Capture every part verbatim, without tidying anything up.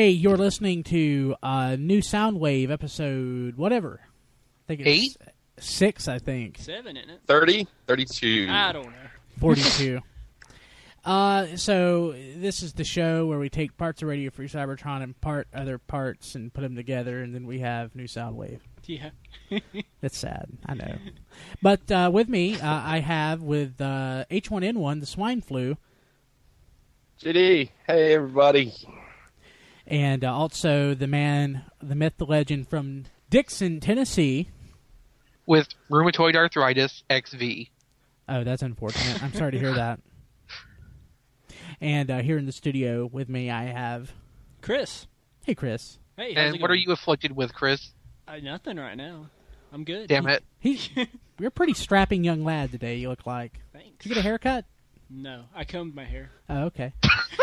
Hey, you're listening to uh, New Soundwave episode whatever. I think it's Eight? Six, I think. Seven, isn't it? thirty? thirty-two. I don't know. forty-two. uh, so this is the show where we take parts of Radio Free Cybertron and part other parts and put them together, and then we have New Soundwave. Yeah. It's sad, I know. But uh, with me, uh, I have with uh, H one N one, the swine flu. J D, hey everybody. And uh, also the man, the myth, the legend from Dixon, Tennessee. With rheumatoid arthritis X V. Oh, that's unfortunate. I'm sorry to hear that. And uh, here in the studio with me, I have... Chris. Hey, Chris. Hey, how's And it what going? are you afflicted with, Chris? Uh, nothing right now. I'm good. Damn it. He, you're a pretty strapping young lad today, you look like. Thanks. Did you get a haircut? No, I combed my hair. Oh, okay.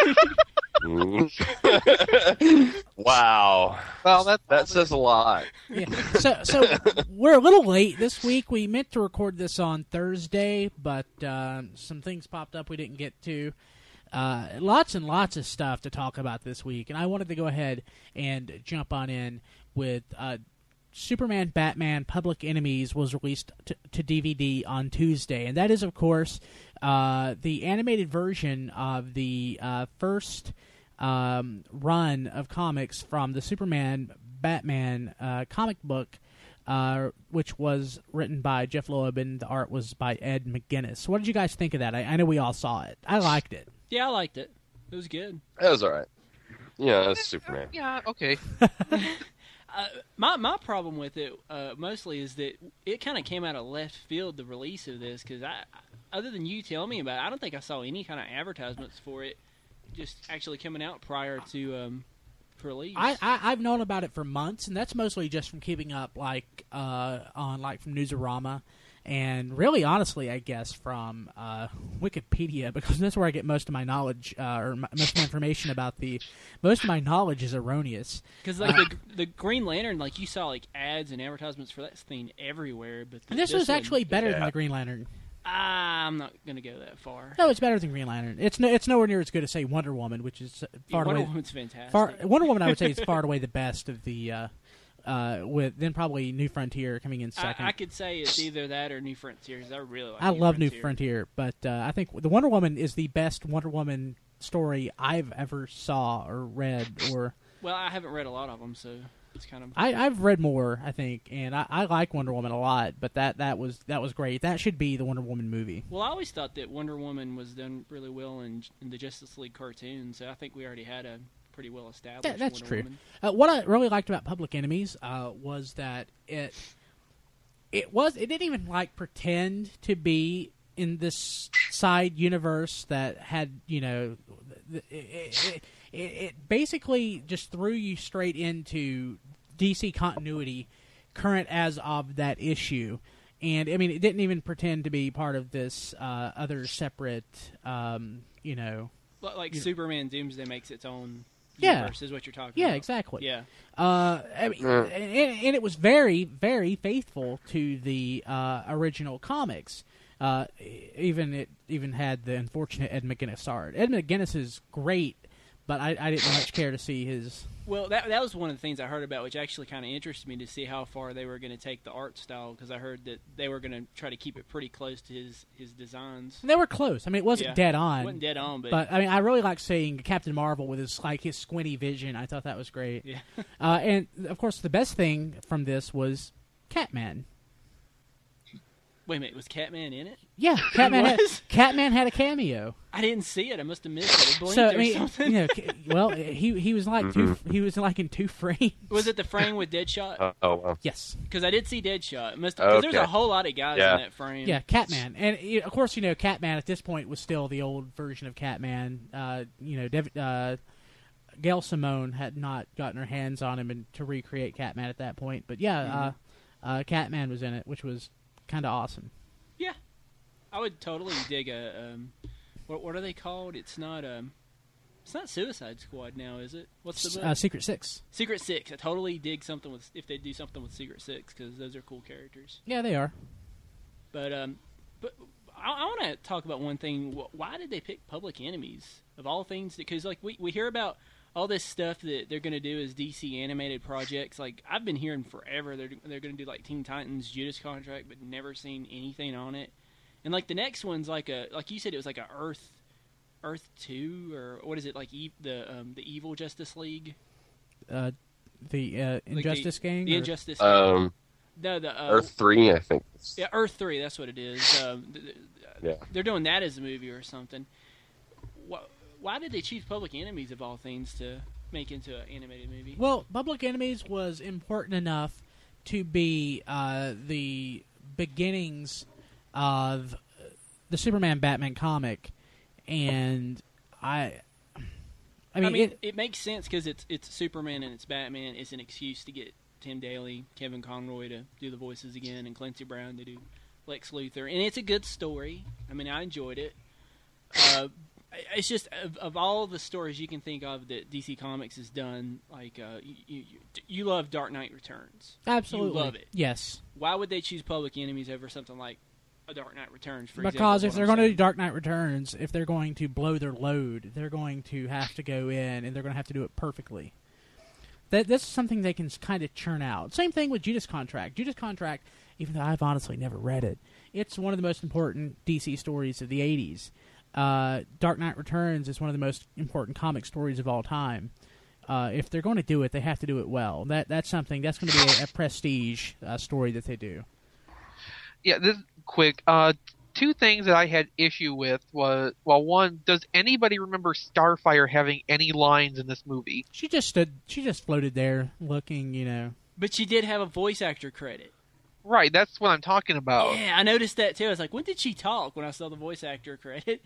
Wow. Well, that That says a lot. Yeah. So, so we're a little late this week. We meant to record this on Thursday, but uh, some things popped up we didn't get to. Uh, lots and lots of stuff to talk about this week, and I wanted to go ahead and jump on in with uh, Superman Batman Public Enemies was released t- to D V D on Tuesday, and that is, of course, uh, the animated version of the uh, first um, run of comics from the Superman Batman uh, comic book, uh, which was written by Jeff Loeb, and the art was by Ed McGuinness. What did you guys think of that? I, I know we all saw it. I liked it. Yeah, I liked it. It was good. That was alright. Yeah, that's Superman. Yeah, okay. Uh, my my problem with it uh, mostly is that it kind of came out of left field, the release of this, because I, other than you telling me about it, I don't think I saw any kind of advertisements for it just actually coming out prior to um, release. I, I I've known about it for months, and that's mostly just from keeping up, like uh, on like from Newsarama, and really, honestly, I guess from uh, Wikipedia, because that's where I get most of my knowledge uh, or m- most of my information about the. Most of my knowledge is erroneous. Because like the the Green Lantern, like you saw like ads and advertisements for that thing everywhere, but And this, this was one- actually better yeah. than the Green Lantern. I'm not gonna go that far. No, it's better than Green Lantern. It's no, it's nowhere near as good as say Wonder Woman, which is far Yeah, Wonder away. Woman's fantastic. Far, Wonder Woman, I would say, is far and away the best of the. Uh, uh, with then probably New Frontier coming in second. I, I could say it's either that or New Frontiers. I really like. I New love Frontier. New Frontier, but uh, I think the Wonder Woman is the best Wonder Woman story I've ever saw or read. Or Well, I haven't read a lot of them, so it's kind of. I, I've read more, I think, and I, I like Wonder Woman a lot. But that, that was that was great. That should be the Wonder Woman movie. Well, I always thought that Wonder Woman was done really well in, in the Justice League cartoon, so I think we already had a pretty well established. That, that's Wonder true. Woman. Uh, what I really liked about Public Enemies uh, was that it it was it didn't even like pretend to be in this side universe that had you know it, it, it, it basically just threw you straight into D C continuity, current as of that issue. And I mean, it didn't even pretend to be part of this uh, other separate, um, you know. But like You- Superman Doomsday makes its own Yeah. universe, is what you're talking Yeah, about. exactly. Yeah. Uh, I mean, Mm. and, and it was very, very faithful to the uh, original comics. Uh, even it even had the unfortunate Ed McGuinness art. Ed McGuinness is great, but I, I didn't much care to see his. Well, that that was one of the things I heard about, which actually kind of interested me to see how far they were going to take the art style, because I heard that they were going to try to keep it pretty close to his, his designs. They were close. I mean, it wasn't Yeah. dead It on. wasn't dead on, but, But I mean, I really like seeing Captain Marvel with his like his squinty vision. I thought that was great. yeah. Uh, and of course, the best thing from this was Catman. Wait a minute, was Catman in it? Yeah, Catman. Had, was? Catman had a cameo. I didn't see it. I must have missed it. It blinked So or I mean, something. you know, ca- well, he he was like two. He was like in two frames. Was it the frame with Deadshot? Uh, oh, well. Yes. Because I did see Deadshot. Must because there's Okay. a whole lot of guys Yeah. in that frame. Yeah, Catman, and you know, of course, you know, Catman at this point was still the old version of Catman. Uh, you know, Dev- uh, Gail Simone had not gotten her hands on him and to recreate Catman at that point. But yeah, Mm-hmm. uh, uh, Catman was in it, which was kind of awesome. Yeah. I would totally dig a. Um, what what are they called? It's not um, it's not Suicide Squad now, is it? What's the book? Uh, Secret Six. Secret Six. I totally dig something with if they do something with Secret Six, because those are cool characters. Yeah, they are. But um, but I, I want to talk about one thing. Wh- Why did they pick Public Enemies of all things? Because like we, we hear about all this stuff that they're going to do as D C animated projects. Like I've been hearing forever, they're they're going to do like Teen Titans Judas Contract, but never seen anything on it. And like the next one's like a like you said, it was like a Earth, Earth Two or what is it like e- the um, the Evil Justice League, Uh, the uh, Injustice like the, Gang. the or- Injustice. Um, no, the uh, Earth three, I think. Yeah, Earth Three. That's what it is. Um, th- th- Yeah. They're doing that as a movie or something. Why, why did they choose Public Enemies of all things to make into an animated movie? Well, Public Enemies was important enough to be uh, the beginnings of the Superman Batman comic, and I, I mean, I mean, it, it makes sense because it's it's Superman and it's Batman. It's an excuse to get Tim Daly, Kevin Conroy to do the voices again, and Clancy Brown to do Lex Luthor, and it's a good story. I mean, I enjoyed it. Uh, it's just of, of all the stories you can think of that D C Comics has done, like uh, you, you, you love Dark Knight Returns. absolutely You love it. Yes, Why would they choose Public Enemies over something like a Dark Knight Returns? For because example, if is what they're I'm going to do saying. Dark Knight Returns, if they're going to blow their load, they're going to have to go in and they're going to have to do it perfectly. That this is something they can kind of churn out. Same thing with Judas Contract. Judas Contract, even though I've honestly never read it, it's one of the most important D C stories of the eighties. Uh, Dark Knight Returns is one of the most important comic stories of all time. Uh, if they're going to do it, they have to do it well. That that's something that's going to be a, a prestige uh, story that they do. Yeah, this is quick. Uh, two things that I had issue with was, well, one, does anybody remember Starfire having any lines in this movie? She just stood. She just floated there, looking. You know. But she did have a voice actor credit. Right, that's what I'm talking about. Yeah, I noticed that too. I was like, when did she talk? When I saw the voice actor credit.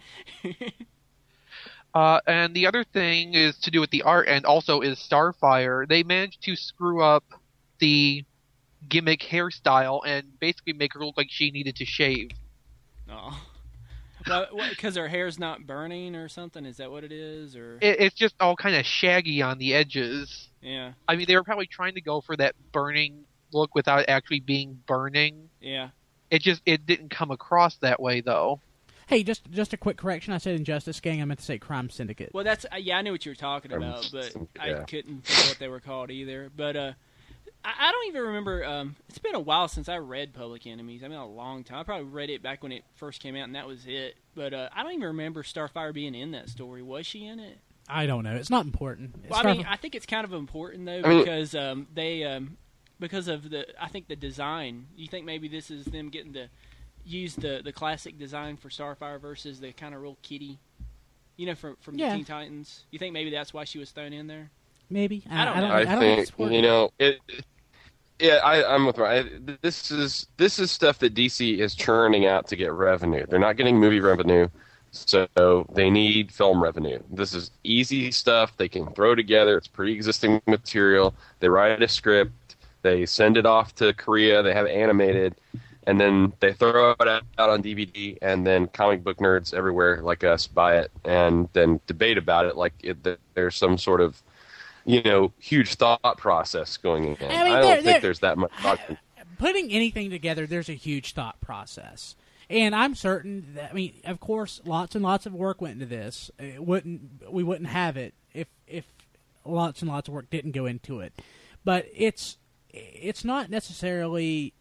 Uh, and the other thing is to do with the art, and also is Starfire. They managed to screw up the gimmick hairstyle and basically make her look like she needed to shave. Oh, well, because her hair's not burning or something. Is that what it is? Or It, it's just all kind of shaggy on the edges. yeah, I mean, they were probably trying to go for that burning look without actually being burning. yeah. It just it didn't come across that way though. Hey, just just a quick correction. I said Injustice Gang. I meant to say Crime Syndicate. Well, that's uh, yeah. I knew what you were talking Um, about, but I yeah. couldn't figure what they were called either. But uh, I, I don't even remember. Um, it's been a while since I read Public Enemies. I mean, a long time. I probably read it back when it first came out, and that was it. But uh, I don't even remember Starfire being in that story. Was she in it? I don't know. It's not important. Well, Starf- I mean, I think it's kind of important though I mean- because um, they um, because of the I think the design. You think maybe this is them getting to use the, the classic design for Starfire versus the kind of real kiddie, you know, from from Yeah. the Teen Titans. You think maybe that's why she was thrown in there? maybe. I don't I, know. don't, I, I don't think it's important. you know it. Yeah, I, I'm with Ryan. This is this is stuff that D C is churning out to get revenue. They're not getting movie revenue, so they need film revenue. This is easy stuff they can throw together. It's pre-existing material. They write a script. They send it off to Korea. They have it animated. And then they throw it out on D V D, and then comic book nerds everywhere like us buy it and then debate about it like it, that there's some sort of, you know, huge thought process going in. I mean, I, there- don't there- think there's that much thought. Putting anything together, there's a huge thought process. And I'm certain that, I mean, of course, lots and lots of work went into this. It wouldn't we wouldn't have it if if lots and lots of work didn't go into it. But it's it's not necessarily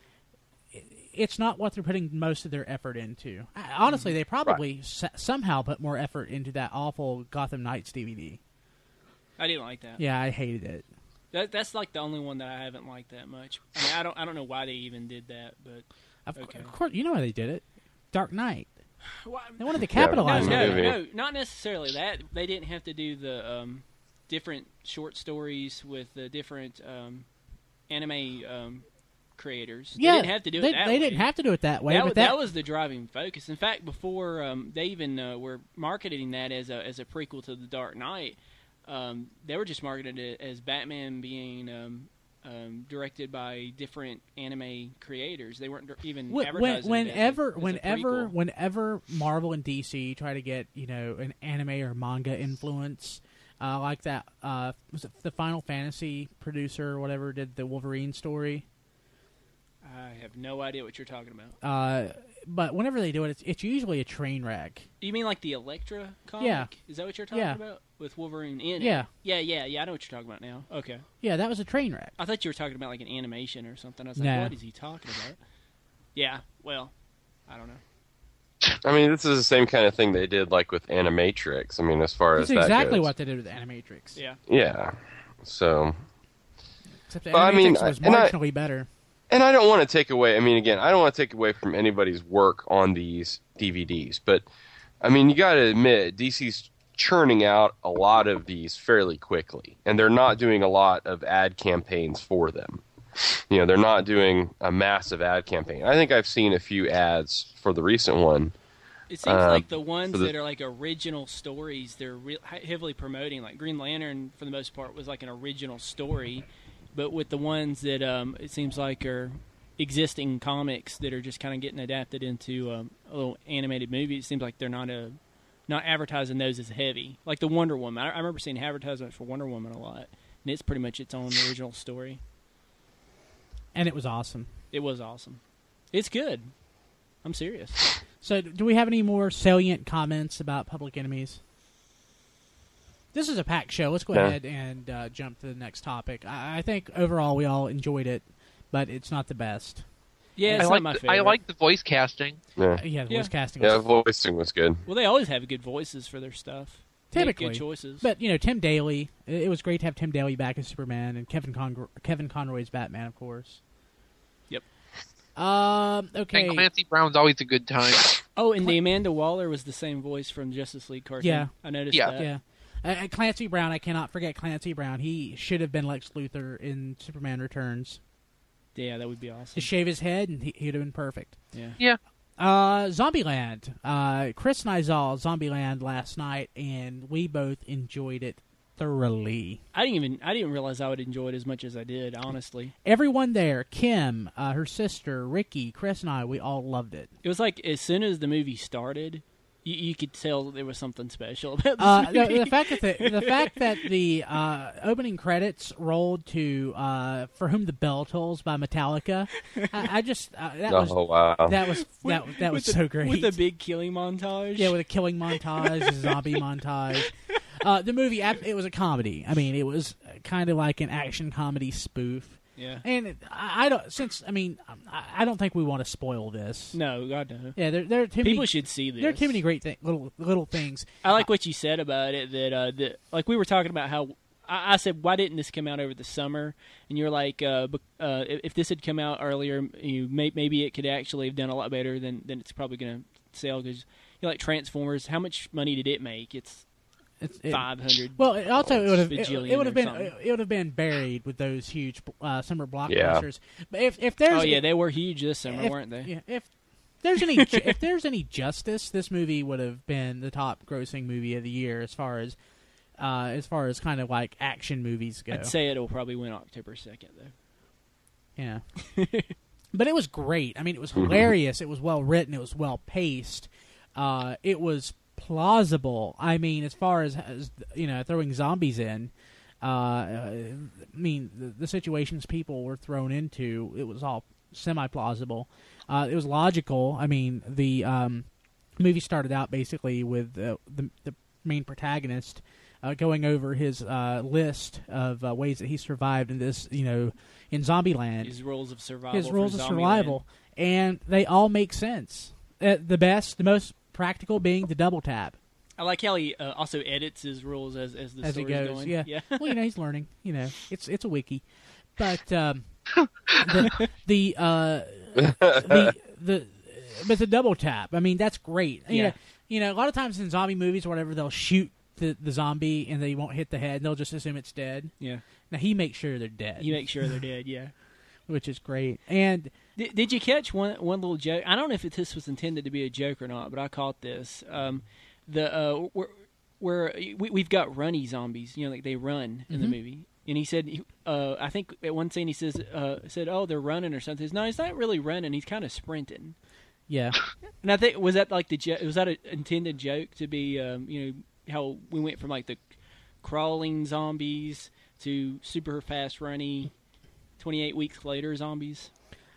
it's not what they're putting most of their effort into. Honestly, they probably s- somehow put more effort into that awful Gotham Knights D V D. I didn't like that. Yeah, I hated it. That that's like the only one that I haven't liked that much. I mean, I don't I don't know why they even did that, but Of, Okay. of course, you know why they did it. Dark Knight. well, They wanted to Yeah, capitalize no, on no, it. movie. no, not necessarily that. They didn't have to do the um, different short stories with the different um, anime um, creators. Yeah, they didn't have to do they, it that they way. didn't have to do it that way. that, but wa- that, that was the driving focus. In fact, before um, they even uh, were marketing that as a as a prequel to the Dark Knight, um, they were just marketing it as Batman being um, um, directed by different anime creators. They weren't even When- advertising when, it as a- whenever, as a whenever, prequel. whenever Marvel and D C try to get you know an anime or manga influence, uh, like that, uh, was it the Final Fantasy producer or whatever did the Wolverine story? I have no idea what you're talking about. Uh, but whenever they do it, it's, it's usually a train wreck. You mean like the Elektra comic? Yeah. Is that what you're talking Yeah. about? With Wolverine in it? Yeah. Yeah, yeah, yeah. I know what you're talking about now. Okay. Yeah, that was a train wreck. I thought you were talking about like an animation or something. I was like, No. what is he talking about? Yeah, well, I don't know. I mean, this is the same kind of thing they did like with Animatrix. I mean, as far That's as that exactly goes. what they did with Animatrix. Yeah. Yeah. So, Except Well, I mean, Animatrix was and I- marginally better. and I don't want to take away. I mean, again, I don't want to take away from anybody's work on these D V Ds, but I mean, you got to admit, D C's churning out a lot of these fairly quickly, and they're not doing a lot of ad campaigns for them. You know, they're not doing a massive ad campaign. I think I've seen a few ads for the recent one. It seems Uh, like the ones for the- that are like original stories, they're re- heavily promoting. Like Green Lantern, for the most part, was like an original story. But with the ones that um, it seems like are existing comics that are just kind of getting adapted into um, a little animated movie, it seems like they're not a, not advertising those as heavy. Like the Wonder Woman. I, I remember seeing advertisements for Wonder Woman a lot. And it's pretty much its own original story. And it was awesome. It was awesome. It's good. I'm serious. So, do we have any more salient comments about Public Enemies? This is a packed show. Let's go Yeah. ahead and uh, jump to the next topic. I, I think overall we all enjoyed it, but it's not the best. Yeah, it's I not like my the, favorite. I like the voice casting. Yeah, Uh, yeah, the Yeah. voice casting yeah, was voicing was good. Well, they always have good voices for their stuff. Make typically good choices. But you know, Tim Daly. It it was great to have Tim Daly back as Superman and Kevin Con- Kevin Conroy's Batman, of course. Yep. Um. Okay. And Clancy Brown's always a good time. Oh, and the Amanda Waller was the same voice from Justice League cartoon. Yeah. I noticed Yeah. that. Yeah. Uh, Clancy Brown. I cannot forget Clancy Brown. He should have been Lex Luthor in Superman Returns. Yeah, that would be awesome. Just shave his head, and he, he'd have been perfect. Yeah. Yeah. Uh, Zombieland. Uh, Chris and I saw Zombieland last night, and we both enjoyed it thoroughly. I didn't even I didn't realize I would enjoy it as much as I did, honestly. Everyone there, Kim, uh, her sister, Ricky, Chris, and I, we all loved it. It was like as soon as the movie started, you, you could tell there was something special about this Uh, the, movie. the fact that the, the fact that the uh, opening credits rolled to uh, "For Whom the Bell Tolls" by Metallica, I, I just uh, that was Oh wow! that was that, that was With the- so great. With the big killing montage. Yeah, with a killing montage, a zombie montage. Uh, the movie, ab- it was a comedy. I mean, it was kind of like an action comedy spoof. Yeah. And it, I, I don't, since I mean, I, I don't think we want to spoil this. No, God no. Yeah, there, there are too People many. should see this. There are too many great thi- little little things. I like what you said about it. That uh, that like we were talking about how I, I said, why didn't this come out over the summer? And you're like, uh, bec- uh, if if this had come out earlier, you may, maybe it could actually have done a lot better than than it's probably going to sell. Because you know, like Transformers, how much money did it make? It's It's, it, five hundred. well, it also it would have it, Bajillion it would or have been something. it would have been buried with those huge uh, summer blockbusters. But if if there's Oh yeah, they were huge this summer, if, weren't they? Yeah, if there's any ju- if there's any justice, this movie would have been the top grossing movie of the year as far as uh, as far as kind of like action movies go. I'd say it'll probably win October second though. Yeah. But it was great. I mean, it was hilarious. It was well written. It was well paced. Uh, it was plausible. I mean, as far as, as you know, throwing zombies in. Uh, I mean, the, the situations people were thrown into, it was all semi-plausible. Uh, it was logical. I mean, the um, movie started out basically with uh, the the main protagonist uh, going over his uh, list of uh, ways that he survived in this, you know, in Zombieland. His rules of survival. His rules for of Zombieland. survival, and they all make sense. Uh, the best, the most practical being the double tap. I like how he uh, also edits his rules as as the As he story's goes, going. yeah. yeah. Well, you know, he's learning. You know, it's it's a wiki, but um, the the, uh, the the but the double tap. I mean, that's great. You Yeah. know, you know, a lot of times in zombie movies or whatever, they'll shoot the, the zombie and they won't hit the head. And they'll just assume it's dead. yeah. Now he makes sure they're dead, You make sure they're dead. Yeah. which is great. And Did, did you catch one one little joke? I don't know if it, this was intended to be a joke or not, but I caught this. Um, the uh, where, where we, we've got runny zombies, you know, like they run in the Mhm. movie. And he said, he- uh, I think at one scene he says, uh, said, "Oh, they're running or something." He says, no, he's not really running. He's kind of sprinting. yeah, And I think was that like the jo- was that an intended joke to be, um, you know, how we went from like the crawling zombies to super fast runny, twenty-eight weeks later zombies.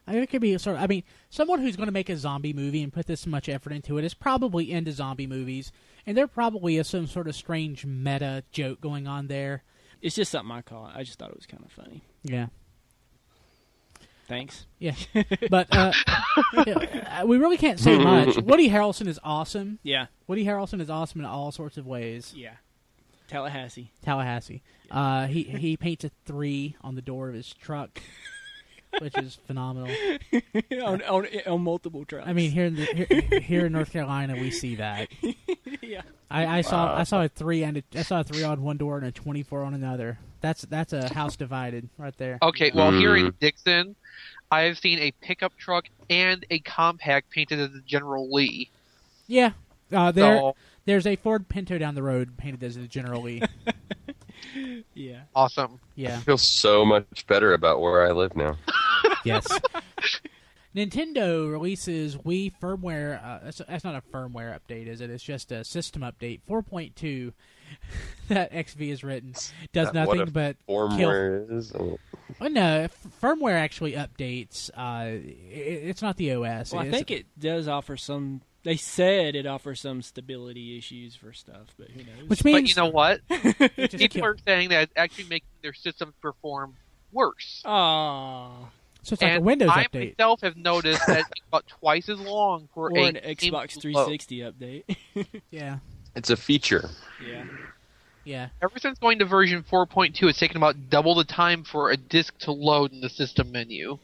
I think it could be sort of. I mean, someone who's going to make a zombie movie and put this much effort into it is probably into zombie movies, and there probably is some sort of strange meta joke going on there. It's just something I caught. I just thought it was kind of funny. Yeah. Thanks. Yeah, but uh, yeah, we really can't say much. Woody Harrelson is awesome. Yeah. Woody Harrelson is awesome in all sorts of ways. Yeah. Tallahassee. Tallahassee. Uh, he he paints a three on the door of his truck, which is phenomenal. on, on on multiple trucks. I mean, here in the, here, here in North Carolina, we see that. yeah. I, I saw wow. I saw a three and a, I saw a three on one door and a twenty-four on another. That's that's a house divided right there. Okay, well here in Dixon, I have seen a pickup truck and a compact painted as a General Lee. Yeah, uh, there So- there's a Ford Pinto down the road painted as a General Lee. Yeah. Awesome. Yeah. I feel so much better about where I live now. Yes. Nintendo releases Wii firmware. Uh, that's, that's not a firmware update, is it? It's just a system update. four point two that X V has written does That- nothing what a but kill. Firmware is. Oh. Well, no, f- firmware actually updates. Uh, it, it's not the O S. Well, I It's- think it does offer some. They said it offers some stability issues for stuff, but who knows? which But means you know what? it just People kill- are saying that it's actually making their systems perform worse. Aww. so it's like and a Windows I update. myself have noticed that it's about twice as long for Or a an game Xbox to three load. sixty update. Yeah, It's a feature. yeah. yeah. Ever since going to version four point two, it's taken about double the time for a disk to load in the system menu.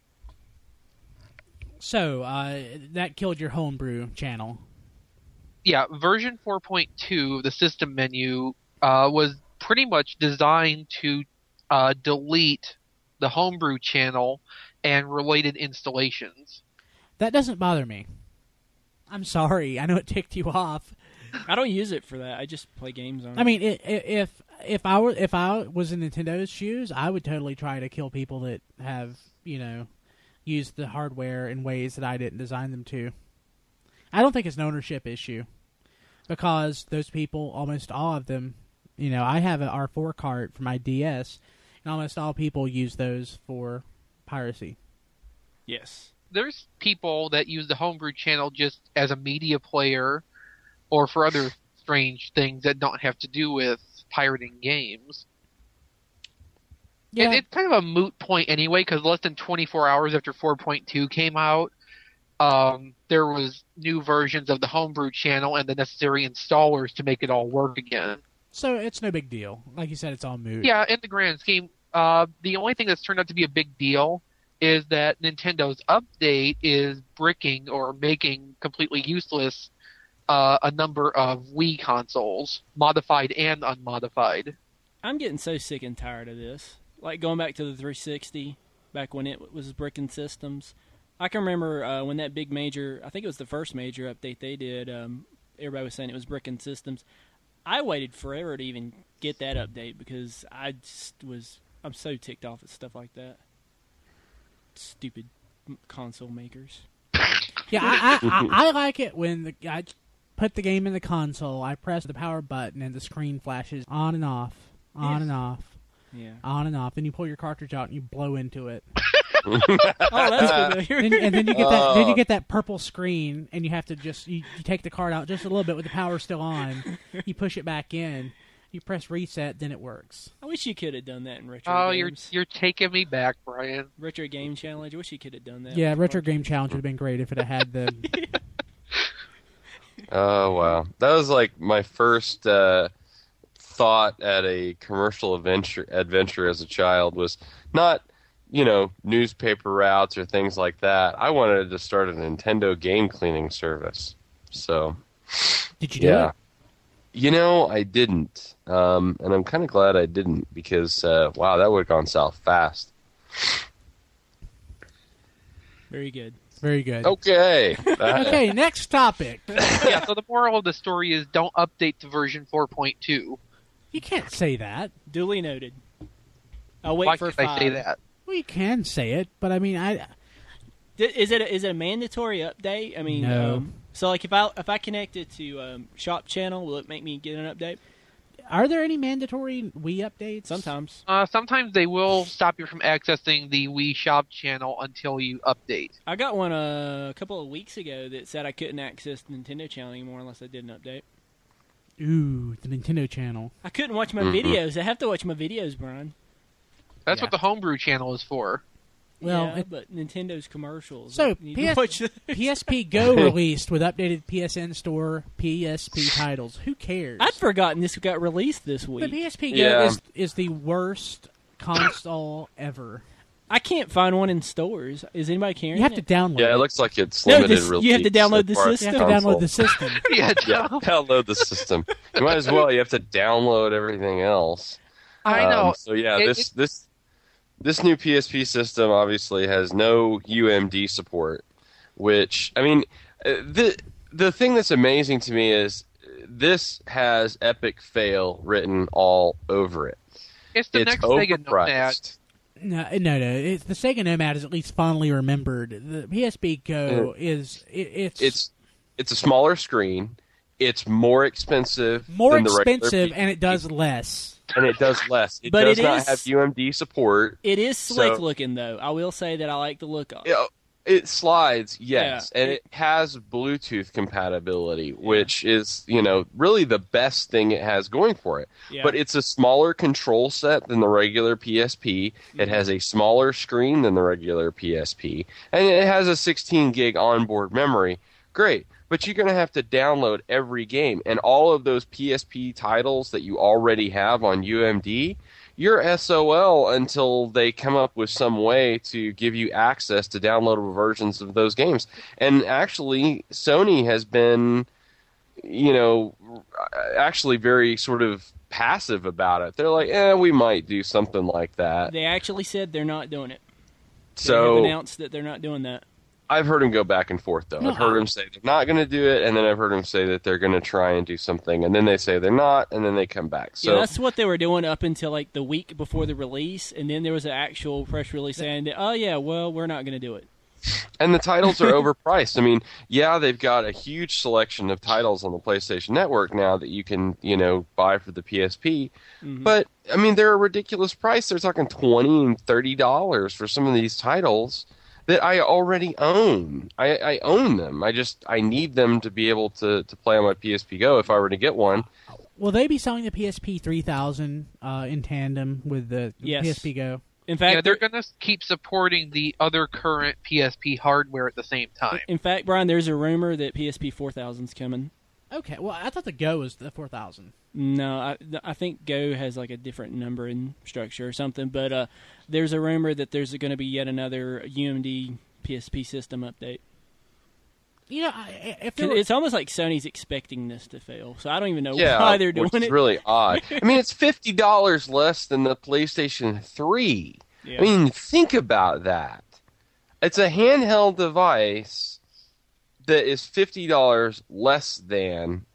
So uh, that killed your homebrew channel. Yeah, version four point two of the system menu uh, was pretty much designed to uh, delete the homebrew channel and related installations. That doesn't bother me. I'm sorry. I know it ticked you off. I don't use it for that. I just play games on it. I mean, i- i- if if I were if I was in Nintendo's shoes, I would totally try to kill people that have you know used the hardware in ways that I didn't design them to. I don't think it's an ownership issue because those people, almost all of them, you know, I have an R four cart for my D S, and almost all people use those for piracy. yes. There's people that use the homebrew channel just as a media player or for other strange things that don't have to do with pirating games. Yeah, And it's kind of a moot point anyway, because less than twenty-four hours after four point two came out, um, there was new versions of the homebrew channel and the necessary installers to make it all work again. so it's no big deal. Like you said, it's all moot. Yeah, in the grand scheme, uh, the only thing that's turned out to be a big deal is that Nintendo's update is bricking or making completely useless uh, a number of Wii consoles, modified and unmodified. I'm getting so sick and tired of this. Like going back to the three sixty, back when it was bricking systems. I can remember uh, when that big major, I think it was the first major update they did, um, everybody was saying it was bricking systems. I waited forever to even get that update because I just was, I'm so ticked off at stuff like that. Stupid console makers. Yeah, I, I, I I like it when the I put the game in the console, I press the power button, and the screen flashes on and off, on Yes. and off, Yeah. on and off. Then you pull your cartridge out and you blow into it, Oh, that's good to hear. and, and then you get that. Oh. Then you get that purple screen, and you have to just you, you take the card out just a little bit with the power still on. You push it back in. You press reset, then it works. I wish you could have done that in retro Oh, you're games. you're taking me back, Brian. Retro Game Challenge. I wish you could have done that. Yeah, with Retro cartridge. Game Challenge would have been great if it had had the. Oh wow, that was like my first uh, thought at a commercial adventure. Adventure as a child was not, you know, newspaper routes or things like that. I wanted to start a Nintendo game cleaning service. So Did you do yeah, it? you know, I didn't, um, and I'm kind of glad I didn't because uh, wow, that would have gone south fast. Very good. Very good. Okay, Uh, Okay, next topic. Yeah, so the moral of the story is don't update to version four point two. You can't say that. Duly noted. I'll wait Why for can't five. I say that? Well, you can say it, but I mean, I D- Is it a, is it a mandatory update? I mean, No. um, so like if I if I connect it to um, Shop Channel, will it make me get an update? are there any mandatory Wii updates? Sometimes. Uh, sometimes they will stop you from accessing the Wii Shop channel until you update. I got one uh, a couple of weeks ago that said I couldn't access the Nintendo channel anymore unless I did an update. Ooh, the Nintendo channel. I couldn't watch my Mm-hmm. videos. I have to watch my videos, Brian. That's Yeah. what the homebrew channel is for. Well, yeah, it- but Nintendo's commercials. So, I need to P S watch those. P S P Go released with updated P S N Store P S P titles. Who cares? I'd forgotten this got released this The week. P S P Go Yeah. is, is the worst console ever. I can't find one in stores. Is anybody carrying You have it? to download Yeah, it. it looks like it's No, limited this- release. you have to download the as far as system. You have to console. download the system. yeah, Yeah, download the system. You might as well. You have to download everything else. I know. Um, so yeah, It- this it- this this new P S P system obviously has no U M D support, which I mean, uh, the the thing that's amazing to me is this has epic fail written all over it. It's the it's next Sega Nomad. overpriced. No, no, no. It's, the Sega Nomad is at least fondly remembered. The P S P Go is it, it's It's it's a smaller screen. It's more expensive. more than the regular expensive P- and it does less. and it does less. It But does it not is- have U M D support. It is slick So- looking, though. I will say that I like the look of it. You know, it slides, yes, Yeah. and it has Bluetooth compatibility, which is, you know, really the best thing it has going for it. Yeah. But it's a smaller control set than the regular P S P. It has a smaller screen than the regular P S P, and it has a sixteen gig onboard memory. Great. But you're going to have to download every game, and all of those P S P titles that you already have on U M D, you're S O L until they come up with some way to give you access to downloadable versions of those games. And actually, Sony has been, you know, actually very sort of passive about it. They're like, eh, we might do something like that. They actually said they're not doing it. They So have announced that they're not doing that. I've heard him go back and forth, though. No. I've heard him say they're not going to do it, and then I've heard him say that they're going to try and do something, and then they say they're not, and then they come back. So yeah, that's what they were doing up until like the week before the release, and then there was an actual press release saying that, oh yeah, well, we're not going to do it. And the titles are overpriced. I mean, yeah, they've got a huge selection of titles on the PlayStation Network now that you can, you know, buy for the P S P. Mhm. But I mean, they're a ridiculous price. They're talking twenty and thirty dollars for some of these titles that I already own. I, I own them. I just I need them to be able to, to play on my P S P Go if I were to get one. Will they be selling the P S P three thousand uh, in tandem with the Yes. P S P Go? In fact, Yeah, they're going to keep supporting the other current P S P hardware at the same time. in fact, Brian, there's a rumor that P S P four thousand's coming. Okay, well, I thought the Go was the four thousand. No, I, I think Go has like a different numbering structure or something. But uh, there's a rumor that there's going to be yet another U M D P S P system update. You know, I- if there were, It's almost like Sony's expecting this to fail, so I don't even know Yeah, why they're doing which is it. really odd. I mean, it's fifty dollars less than the PlayStation three. Yeah. I mean, think about that. It's a handheld device that is fifty dollars less than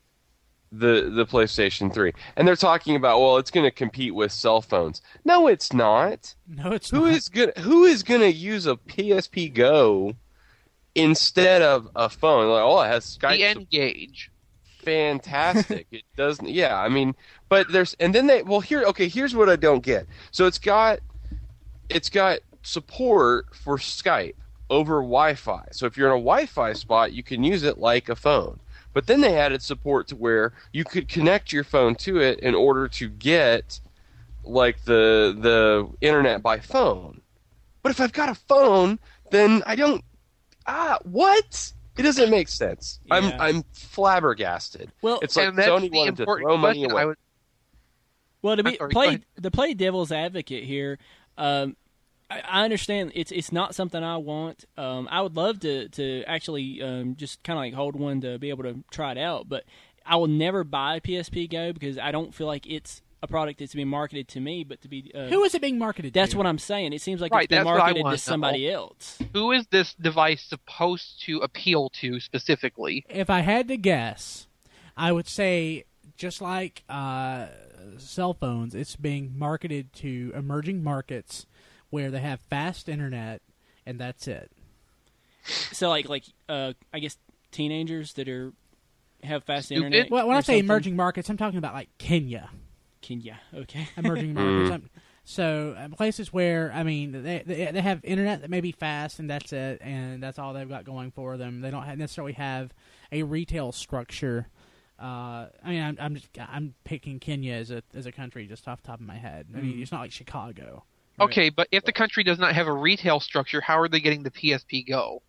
the the PlayStation three. And they're talking about, well, it's going to compete with cell phones. No, it's not. no, it's Who not. is going who is going to use a P S P Go instead of a phone? Like, oh, it has Skype The support. N-Gage. Fantastic. It doesn't. Yeah, I mean, but there's and then they well here. Okay, here's what I don't get. So it's got it's got support for Skype over Wi-Fi. So if you're in a Wi-Fi spot, you can use it like a phone. But then they added support to where you could connect your phone to it in order to get like the the internet by phone. But if I've got a phone, then I don't. Ah, what? It doesn't make sense. I'm Yeah. I'm flabbergasted. Well, It's like and that's Sony the wanted to important throw money question away. I was Well, to I'm be sorry, go play ahead. to play devil's advocate here, um, I, I understand it's it's not something I want. Um, I would love to to actually um, just kind of like hold one to be able to try it out, but I will never buy a P S P Go because I don't feel like it's a product that's being marketed to me, but to be uh, Who is it being marketed that's to? what I'm saying. It seems like Right, it's been that's what I marketed wanna to somebody know. else. Who is this device supposed to appeal to specifically? If I had to guess, I would say just like uh, cell phones, it's being marketed to emerging markets where they have fast internet, and that's it. So like like uh, I guess teenagers that are have fast Stupid? internet. Well, when or I say something? emerging markets, I'm talking about like Kenya. Kenya, okay. Emerging markets. I'm- So uh, places where I mean they, they they have internet that may be fast and that's it, and that's all they've got going for them. They don't have necessarily have a retail structure. Uh, I mean, I'm I'm, just, I'm picking Kenya as a as a country just off the top of my head. I mean, it's not like Chicago. right? Okay, but if the country does not have a retail structure, how are they getting the P S P Go?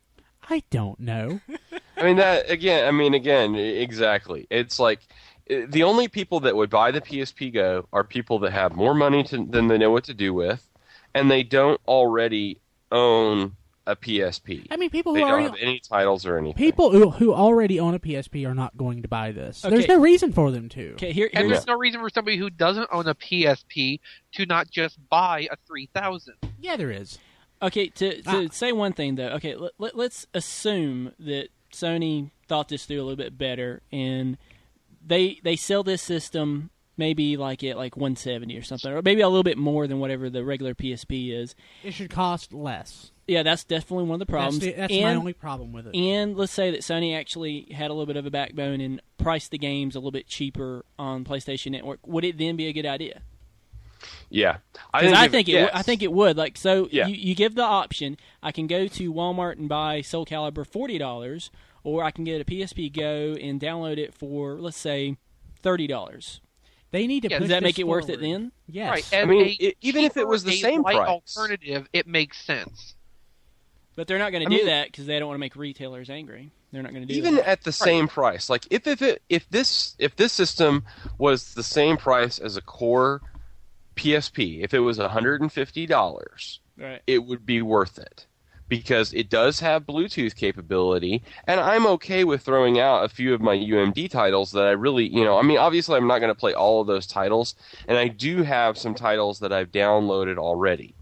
I don't know. I mean that again. I mean again, exactly. It's like uh, the only people that would buy the P S P Go are people that have more money to, than they know what to do with, and they don't already own a P S P. I mean, people They who don't already have any titles or anything. people who, who already own a P S P are not going to buy this. Okay. There's no reason for them to. Okay, here, And here's there's no reason for somebody who doesn't own a P S P to not just buy a three thousand. Yeah, there is. okay to to Ah. say one thing though. Okay, let, let, let's assume that Sony thought this through a little bit better, and they they sell this system maybe like at like one seventy or something, or maybe a little bit more than whatever the regular P S P is. It should cost less. Yeah, that's definitely one of the problems. That's, the, that's and, my only problem with it. And let's say that Sony actually had a little bit of a backbone and priced the games a little bit cheaper on PlayStation Network. Would it then be a good idea? Yeah, I Because think, I if- think it, yes. w- I think it would. Like, so Yeah. you, you give the option. I can go to Walmart and buy Soul Calibur forty dollars, or I can get a P S P Go and download it for, let's say, thirty dollars. They need to. Yeah, push Does that this make it worth it forward. then? Yes. Right. I As mean, a it- even if it was the cheaper, a same light price. alternative, it makes sense. But they're not going I to do mean- that because they don't want to make retailers angry. They're not going to do Even that. at the same price, like if if it, if this if this system was the same price as a core P S P, if it was one hundred fifty dollars, Right. it would be worth it because it does have Bluetooth capability, and I'm okay with throwing out a few of my U M D titles that I really, you know, I mean, obviously I'm not going to play all of those titles, and I do have some titles that I've downloaded already.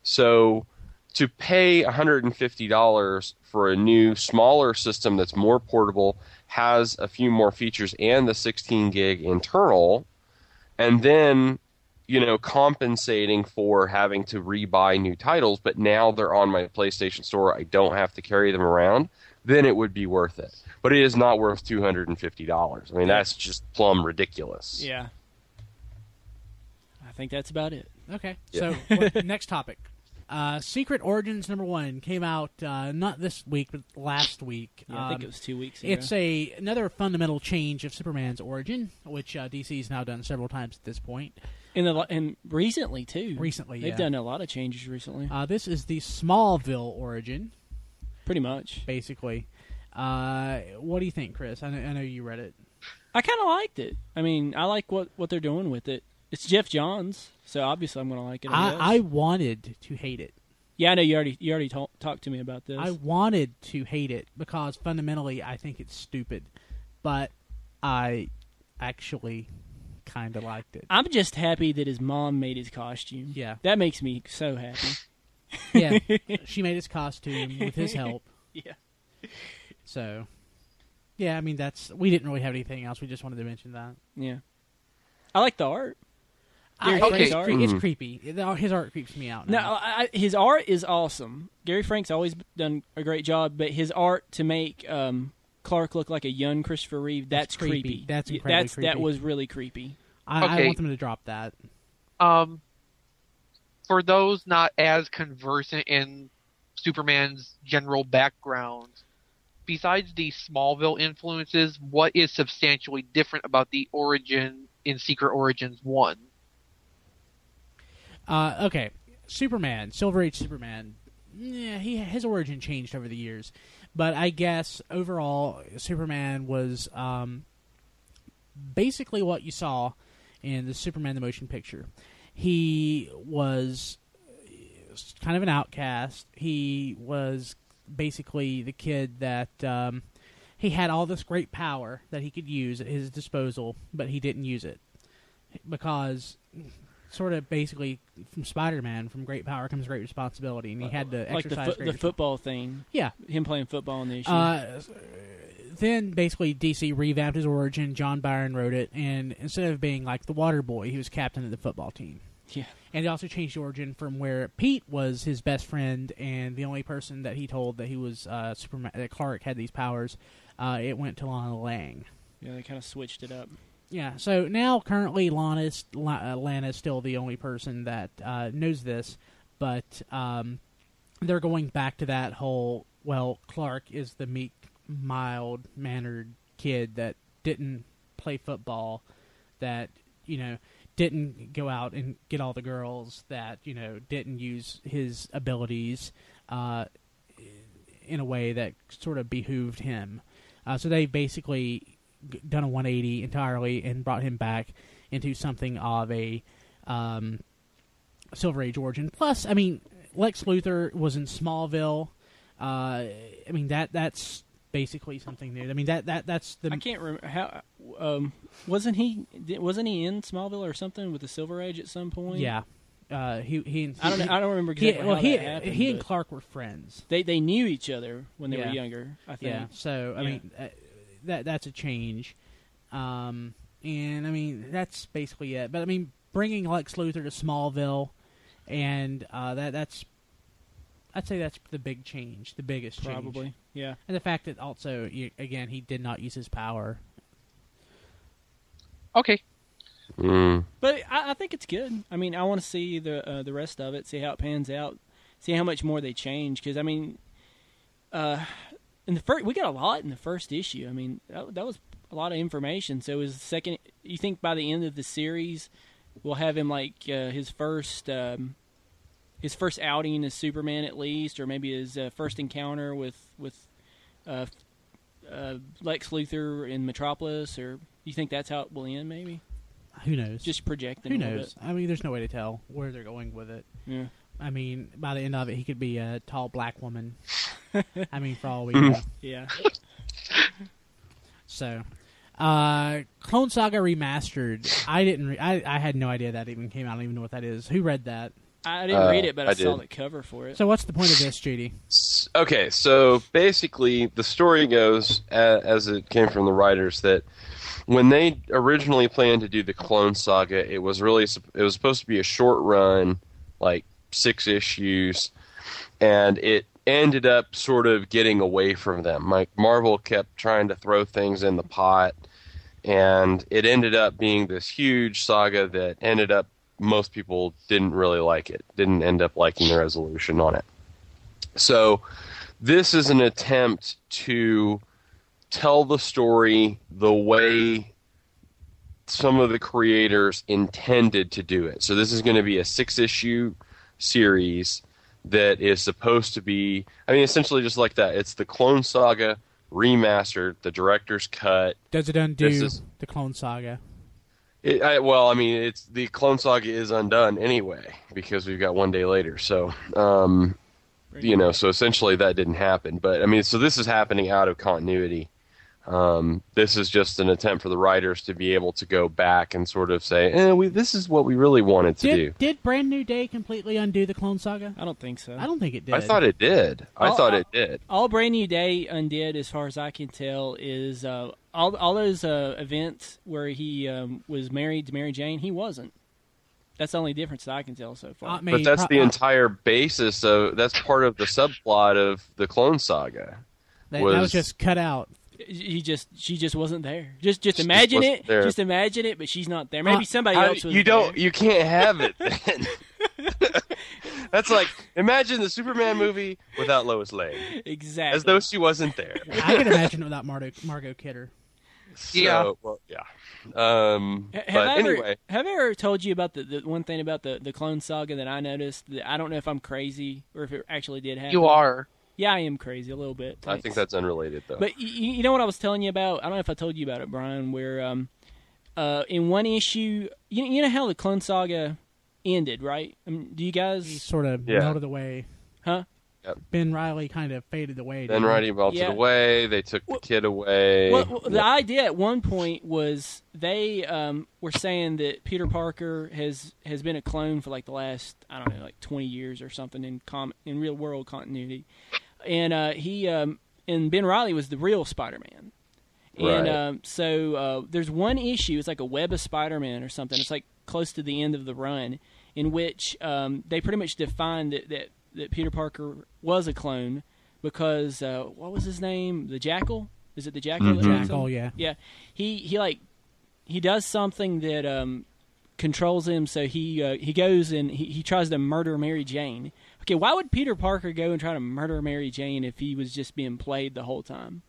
So to pay one hundred fifty dollars for a new, smaller system that's more portable, has a few more features, and the sixteen gig internal, and then, you know, compensating for having to rebuy new titles, but now they're on my PlayStation Store, I don't have to carry them around, then it would be worth it. But it is not worth two hundred fifty dollars. I mean, that's just plumb ridiculous. Yeah. I think that's about it. Okay. Yeah. So what, next topic. Uh, Secret Origins number one came out uh, not this week, but last week. Yeah, I think Um, it was two weeks ago. It's a another fundamental change of Superman's origin, which uh, D C's now done several times at this point. In the, and recently, too. Recently, They've yeah. done a lot of changes recently. Uh, this is the Smallville origin, Pretty much. basically. Uh, what do you think, Chris? I know, I know you read it. I kind of liked it. I mean, I like what, what they're doing with it. It's Jeff Johns, so obviously I'm going to like it. I, guess. I, I wanted to hate it. yeah, I know you already you already talk, talked to me about this. I wanted to hate it because fundamentally I think it's stupid, but I actually kind of liked it. I'm just happy that his mom made his costume. Yeah. That makes me so happy. Yeah, she made his costume with his help. Yeah. So, yeah, I mean that's we didn't really have anything else. We just wanted to mention that. Yeah. I like the art. I, Gary it's, Frank's cre- art. it's Mhm. creepy. It- His art creeps me out. No, Now. I, I- his art is awesome. Gary Frank's always done a great job, but his art to make um, Clark look like a young Christopher Reeve, that's, That's creepy. That's Yeah, incredibly that's, That creepy. was really creepy. I, I Okay. want them to drop that. Um, for those not as conversant in Superman's general background, besides the Smallville influences, what is substantially different about the origin in Secret Origins one? Uh, okay, Superman, Silver Age Superman. Yeah, he his origin changed over the years, but I guess overall Superman was um, basically what you saw in the Superman the Motion Picture. He was kind of an outcast. He was basically the kid that um, he had all this great power that he could use at his disposal, but he didn't use it because sort of basically from Spider-Man, from great power comes great responsibility, and he had to Like the, exercise fo- great the respons- football thing. Yeah. Him playing football in the issue. Uh, then basically D C revamped his origin. John Byrne wrote it, and instead of being like the water boy, he was captain of the football team. yeah. And he also changed the origin from where Pete was his best friend and the only person that he told that he was uh, Superman, that Clark had these powers. uh, it went to Lana Lang. Yeah, they kind of switched it up. Yeah, so now currently Lana's, uh, Lana's still the only person that uh, knows this, but um, they're going back to that whole, well, Clark is the meek, mild-mannered kid that didn't play football, that, you know, didn't go out and get all the girls, that, you know, didn't use his abilities uh, in a way that sort of behooved him. Uh, so they basically done a one eighty entirely and brought him back into something of a um, Silver Age origin. Plus, I mean, Lex Luthor was in Smallville. Uh, I mean, that that's basically something new. I mean, that, that that's the... I can't remember how... Um, wasn't he wasn't he in Smallville or something with the Silver Age at some point? Yeah. Uh, he, he, he I don't know, I don't remember he, exactly well, how he, that happened. he and but Clark were friends. They they knew each other when they Yeah. were younger, I think. Yeah, so, I Yeah. mean, uh, that that's a change. Um, and, I mean, that's basically it. But, I mean, bringing Lex Luthor to Smallville, and uh, that that's... I'd say that's the big change, the biggest change. Probably, yeah. And the fact that also, you- again, he did not use his power. Okay. Mm. But I, I think it's good. I mean, I want to see the uh, the rest of it, see how it pans out, see how much more they change. Because I mean, uh, in the first, we got a lot in the first issue. I mean, that, that was a lot of information. So is the second? You think by the end of the series, we'll have him like uh, his first um, his first outing as Superman at least, or maybe his uh, first encounter with with uh, uh, Lex Luthor in Metropolis, or you think that's how it will end? Maybe. Who knows? Just projecting. Who a little knows? I mean, there's no way to tell where they're going with it. Bit. Yeah. I mean, by the end of it, he could be a tall black woman. I mean, for all we know. Yeah. So, uh, Clone Saga Remastered. I didn't. Re- I I had no idea that even came out. I don't even know what that is. Who read that? I didn't Uh, read it, but I, I saw did. the cover for it. So, what's the point of this, Judy? S- Okay, so basically, the story goes, a- as it came from the writers, that when they originally planned to do the Clone Saga, it was really sup- it was supposed to be a short run, like six issues, and it ended up sort of getting away from them. Like Marvel kept trying to throw things in the pot, and it ended up being this huge saga that ended up most people didn't really like it, didn't end up liking the resolution on it. So this is an attempt to tell the story the way some of the creators intended to do it. So this is going to be a six-issue series that is supposed to be, I mean, essentially just like that. It's the Clone Saga remastered, the director's cut. Does it undo This is- the Clone Saga? It, I, well, I mean, it's the Clone Saga is undone anyway because we've got one day later. So, um, you know, so essentially that didn't happen. But I mean, so this is happening out of continuity. Um, this is just an attempt for the writers to be able to go back and sort of say, eh, we, this is what we really wanted to Did do. Did Brand New Day completely undo the Clone Saga? I don't think so. I don't think it did. I thought it did. I Oh, thought oh. it did. All Brand New Day undid, as far as I can tell, is uh, all all those uh, events where he um, was married to Mary Jane. He wasn't. That's the only difference that I can tell so far. I mean, But that's pro- the uh, entire basis of, that's part of the subplot of the Clone Saga. That, was- that was just cut out. He just she just wasn't there. Just just She just imagine wasn't it. there. Just imagine it, but she's not there. Maybe Uh, somebody How- else was. you don't, there. you can't have it then. That's like, imagine the Superman movie without Lois Lane. Exactly. As though she wasn't there. I can imagine it without Margo, Margot Kidder. So, Yeah. well, yeah. Um, Ha- but Have I, ever, anyway, have I ever told you about the, the one thing about the, the Clone Saga that I noticed? That I don't know if I'm crazy or if it actually did happen. You are. Yeah, I am crazy a little bit. I think Thanks. that's unrelated, though. But you, you know what I was telling you about? I don't know if I told you about it, Brian. Where um, uh, in one issue, you you know how the Clone Saga ended, right? I mean, do you He guys? sort of Yeah. melted away. Huh? Ben Riley kind of faded away. Then didn't he? Riley melted Yeah. away. They took the Well- kid away. Well, well, the idea at one point was they um, were saying that Peter Parker has, has been a clone for like the last I don't know like twenty years or something in com- in real world continuity, and uh, he um, and Ben Riley was the real Spider-Man. And Right. um, so uh, there's one issue. It's like a Web of Spider-Man or something. It's like close to the end of the run, in which um, they pretty much defined that, that that Peter Parker was a clone because uh, what was his name? The Jackal. Is it the Jackal? Mhm. that does Jackal, them? yeah. Yeah. He he like he does something that um, controls him. So he uh, he goes and he, he tries to murder Mary Jane. Okay, why would Peter Parker go and try to murder Mary Jane if he was just being played the whole time?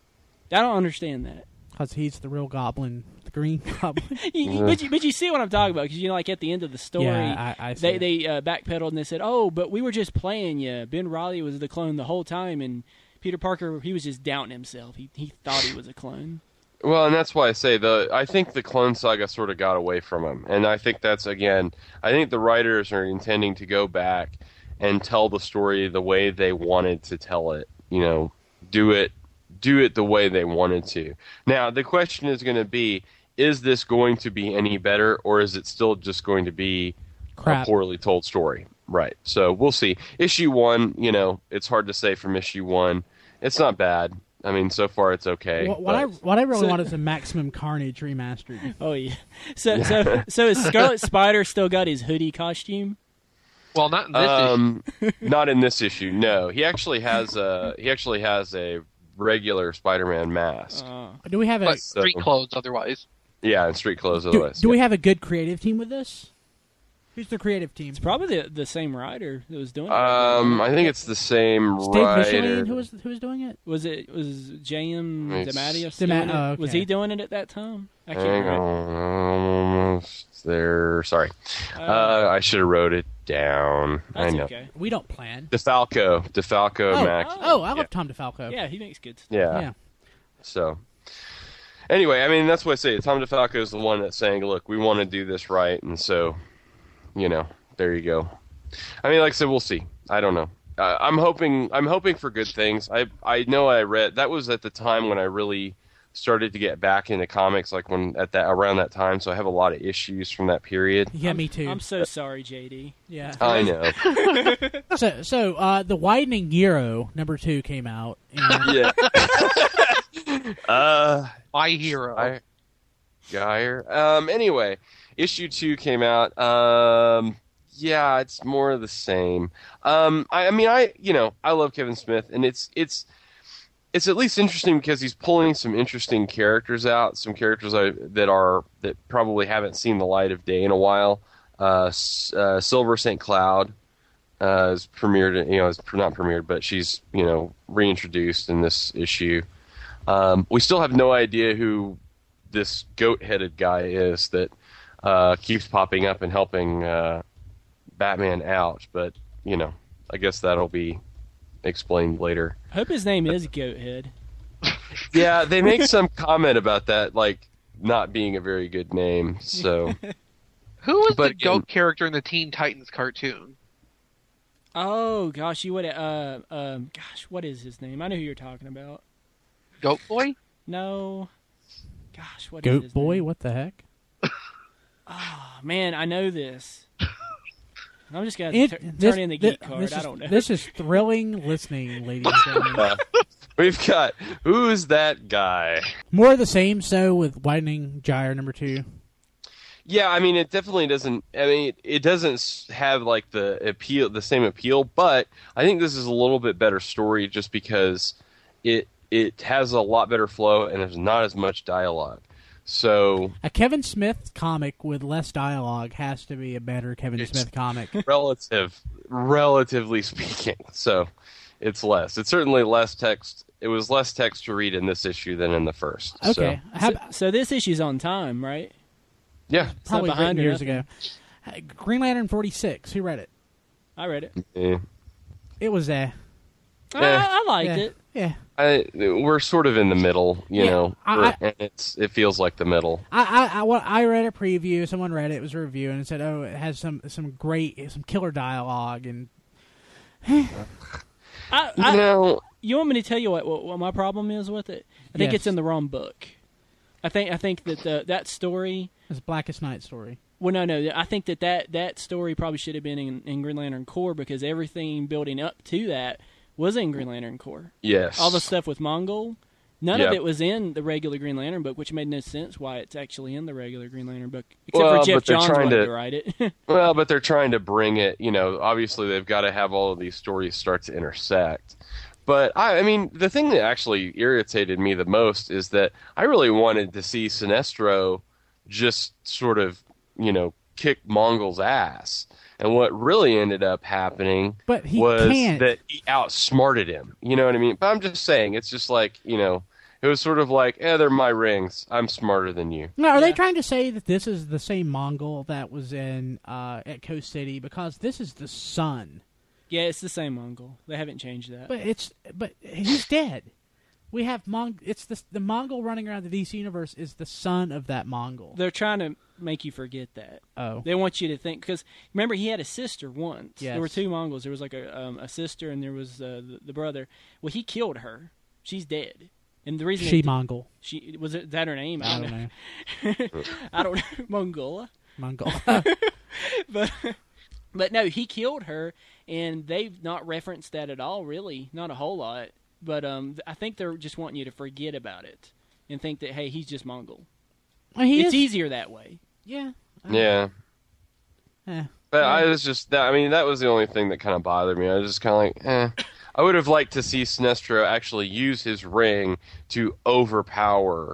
I don't understand that. Because he's the real Goblin, the Green Goblin. You- you- but, you, but you see what I'm talking about, because you know, like at the end of the story, Yeah, I- I see they it. they uh, backpedaled and they said, "Oh, but we were just playing you. Ben Reilly was the clone the whole time, and Peter Parker, he was just doubting himself. He he thought he was a clone." Well, and that's why I say the I think the Clone Saga sort of got away from him, and I think that's again I think the writers are intending to go back and tell the story the way they wanted to tell it. You know, do it do it the way they wanted to. Now the question is going to be: is this going to be any better, or is it still just going to be Crap. a poorly told story? Right. So we'll see. Issue one, you know, it's hard to say from issue one. It's not bad. I mean, so far it's okay. What, what I but- what I really So- want is a Maximum Carnage remastered. Oh yeah. So so so is Scarlet Spider still got his hoodie costume? Well, not in this issue. Um, not in this issue. No, he actually has a he actually has a regular Spider-Man mask. Uh, Do we have a But street clothes otherwise. Yeah, and street clothes do, otherwise. do we yeah. have a good creative team with this? Who's the creative team? it's probably the the same writer that was doing it. Um, I think it's the same Steve writer. Michelin, who was who was doing it? was it was J M It's- DeMatteis Dema- doing it? oh, Was okay. he doing it at that time? I can't Hang remember. on, almost there. Sorry, Uh, uh, I should have wrote it down. I That's know. okay. We don't plan. DeFalco, DeFalco, Oh, Max. oh, I love yeah. Tom DeFalco. Yeah, he makes good stuff. yeah. Yeah. So, anyway, I mean, that's what I say. Tom DeFalco is the one that's saying, look, we want to do this right. And so, you know, there you go. I mean, like I said, we'll see. I don't know. Uh, I'm hoping I'm hoping for good things. I I know I read, that was at the time when I really started to get back into comics, like when at that around that time. So I have a lot of issues from that period. Yeah, me too. I'm so sorry, J D. yeah. I know. So, so uh, the Widening Euro number two came out. And Yeah. uh, My hero. I, Geyer. Um. Anyway, issue two came out. Um. Yeah, it's more of the same. Um. I, I mean, I you know I love Kevin Smith, and it's it's it's at least interesting because he's pulling some interesting characters out, some characters I, that are that probably haven't seen the light of day in a while. Uh, S- uh Silver Saint Cloud uh, is premiered. You know, is not premiered, but she's you know reintroduced in this issue. Um, we still have no idea who this goat-headed guy is that uh, keeps popping up and helping uh, Batman out, but you know, I guess that'll be explained later. I hope his name is Goathead. Yeah, they make some comment about that, like not being a very good name. So Who was But the again- goat character in the Teen Titans cartoon? Oh gosh, you would. Uh, um, gosh, what is his name? I know who you're talking about. Goat Boy? No, gosh, what is Goat his Boy, name? what the heck? Oh, man, I know this. I'm just gonna It- tur- this- turn in the thi- geek card. This I is, don't know. this is thrilling listening, ladies and gentlemen. uh, we've got who's that guy? More of the same, so with Widening Gyre number two. Yeah, I mean, it definitely doesn't. I mean, it, it doesn't s- have like the appeal, the same appeal. But I think this is a little bit better story, just because it it has a lot better flow and there's not as much dialogue. So A Kevin Smith comic with less dialogue has to be a better Kevin It's- Smith comic. relative, relatively speaking, so it's less. It's certainly less text. It was less text to read in this issue than in the first. So, Okay, How So, ab- so this issue's on time, right? yeah. probably not behind written or years nothing. ago. Uh, Green Lantern forty-six. Who read it? I read it. Eh. It was uh, I, Yeah. I liked yeah, it. yeah. I, we're sort of in the middle, you Yeah, know, I- We're- I- and it's it feels like the middle. I, I, I, well, I read a preview. Someone read it. It was a review, and it said, "Oh, it has some some great, some killer dialogue." And I, You I, know, you want me to tell you what, what what my problem is with it? I think Yes. it's in the wrong book. I think I think that the, that story. it's Blackest Night story. Well, no, no. I think that that, that story probably should have been in, in Green Lantern Corps, because everything building up to that was in Green Lantern Corps. yes, All the stuff with Mongol, none Yep. of it was in the regular Green Lantern book, which made no sense why it's actually in the regular Green Lantern book. Except Well, for Jeff but they're Johns trying wanted to- to write it. Well, but they're trying to bring it, you know, obviously they've got to have all of these stories start to intersect. But I, I mean, the thing that actually irritated me the most is that I really wanted to see Sinestro just sort of, you know, kick Mongol's ass. And what really ended up happening But he was can't. that he outsmarted him. You know what I mean? But I'm just saying, it's just like, you know, it was sort of like, eh, they're my rings. I'm smarter than you. Now, are they Yeah. trying to say that this is the same Mongol that was in uh, at Coast City? Because this is the son. Yeah, it's the same Mongol. They haven't changed that. But it's but he's dead. We have Mong. It's the the Mongol running around the D C universe is the son of that Mongol. They're trying to make you forget that. Oh, They want you to think, because remember he had a sister once. Yes. There were two Mongols. There was like a um, a sister and there was uh, the, the brother. Well, he killed her. She's dead. And the reason she they- Mongol. she was it that her name? I don't know. I don't know. Mongola. Mongol. But but no, he killed her, and they've not referenced that at all. Really, not a whole lot. But um, I think they're just wanting you to forget about it and think that hey, he's just Mongol. Well, he it's is, easier that way. Yeah. Yeah. Eh. But I was just, that, I mean, that was the only thing that kind of bothered me. I was just kind of like, eh. I would have liked to see Sinestro actually use his ring to overpower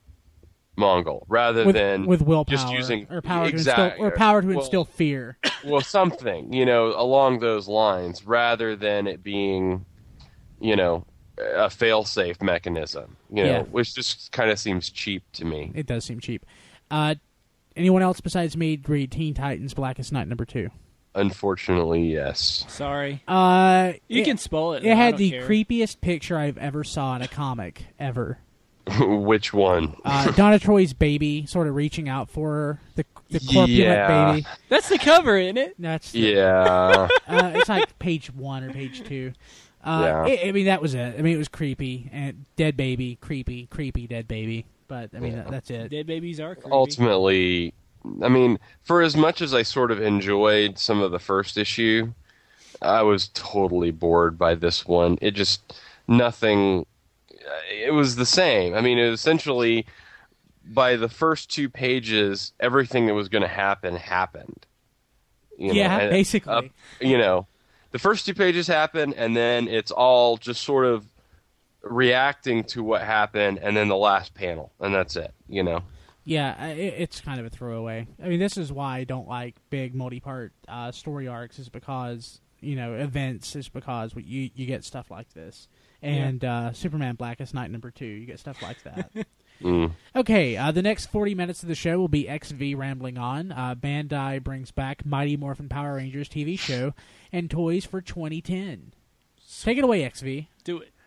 Mongol, rather With, than with willpower just using or power exactly, to instill or power to well, instill fear. well, something, you know, along those lines, rather than it being, you know, a fail-safe mechanism, you know, Yeah. which just kind of seems cheap to me. It does seem cheap. Uh, anyone else besides me read Teen Titans Blackest Night number two? Unfortunately, yes. Sorry, Uh, you it, can spoil it. It I had don't the care. creepiest picture I've ever saw in a comic ever. Which one? Uh, Donna Troy's baby, sort of reaching out for her, the the corpulent Yeah. baby. That's the cover, isn't it? That's the- Yeah. uh, it's like page one or page two. Uh, Yeah. it- I mean, that was it. I mean, it was creepy and dead baby, creepy, creepy dead baby. But I mean, that, that's it. Dead babies are creepy. Ultimately, I mean, for as much as I sort of enjoyed some of the first issue, I was totally bored by this one. It just, nothing, it was the same. I mean, it was essentially, by the first two pages, everything that was going to happen happened. You know, Yeah, and basically. up- you know, the first two pages happen, and then it's all just sort of reacting to what happened, and then the last panel, and that's it, you know? Yeah, I- it, it's kind of a throwaway. I mean, this is why I don't like big multi-part uh, story arcs, is because, you know, events is because you you get stuff like this. And uh, Superman Blackest Night number two, you get stuff like that. Mm. Okay, uh, the next forty minutes of the show will be X V rambling on. Uh, Bandai brings back Mighty Morphin Power Rangers T V show and toys for twenty ten. Take it away, X V. Do it.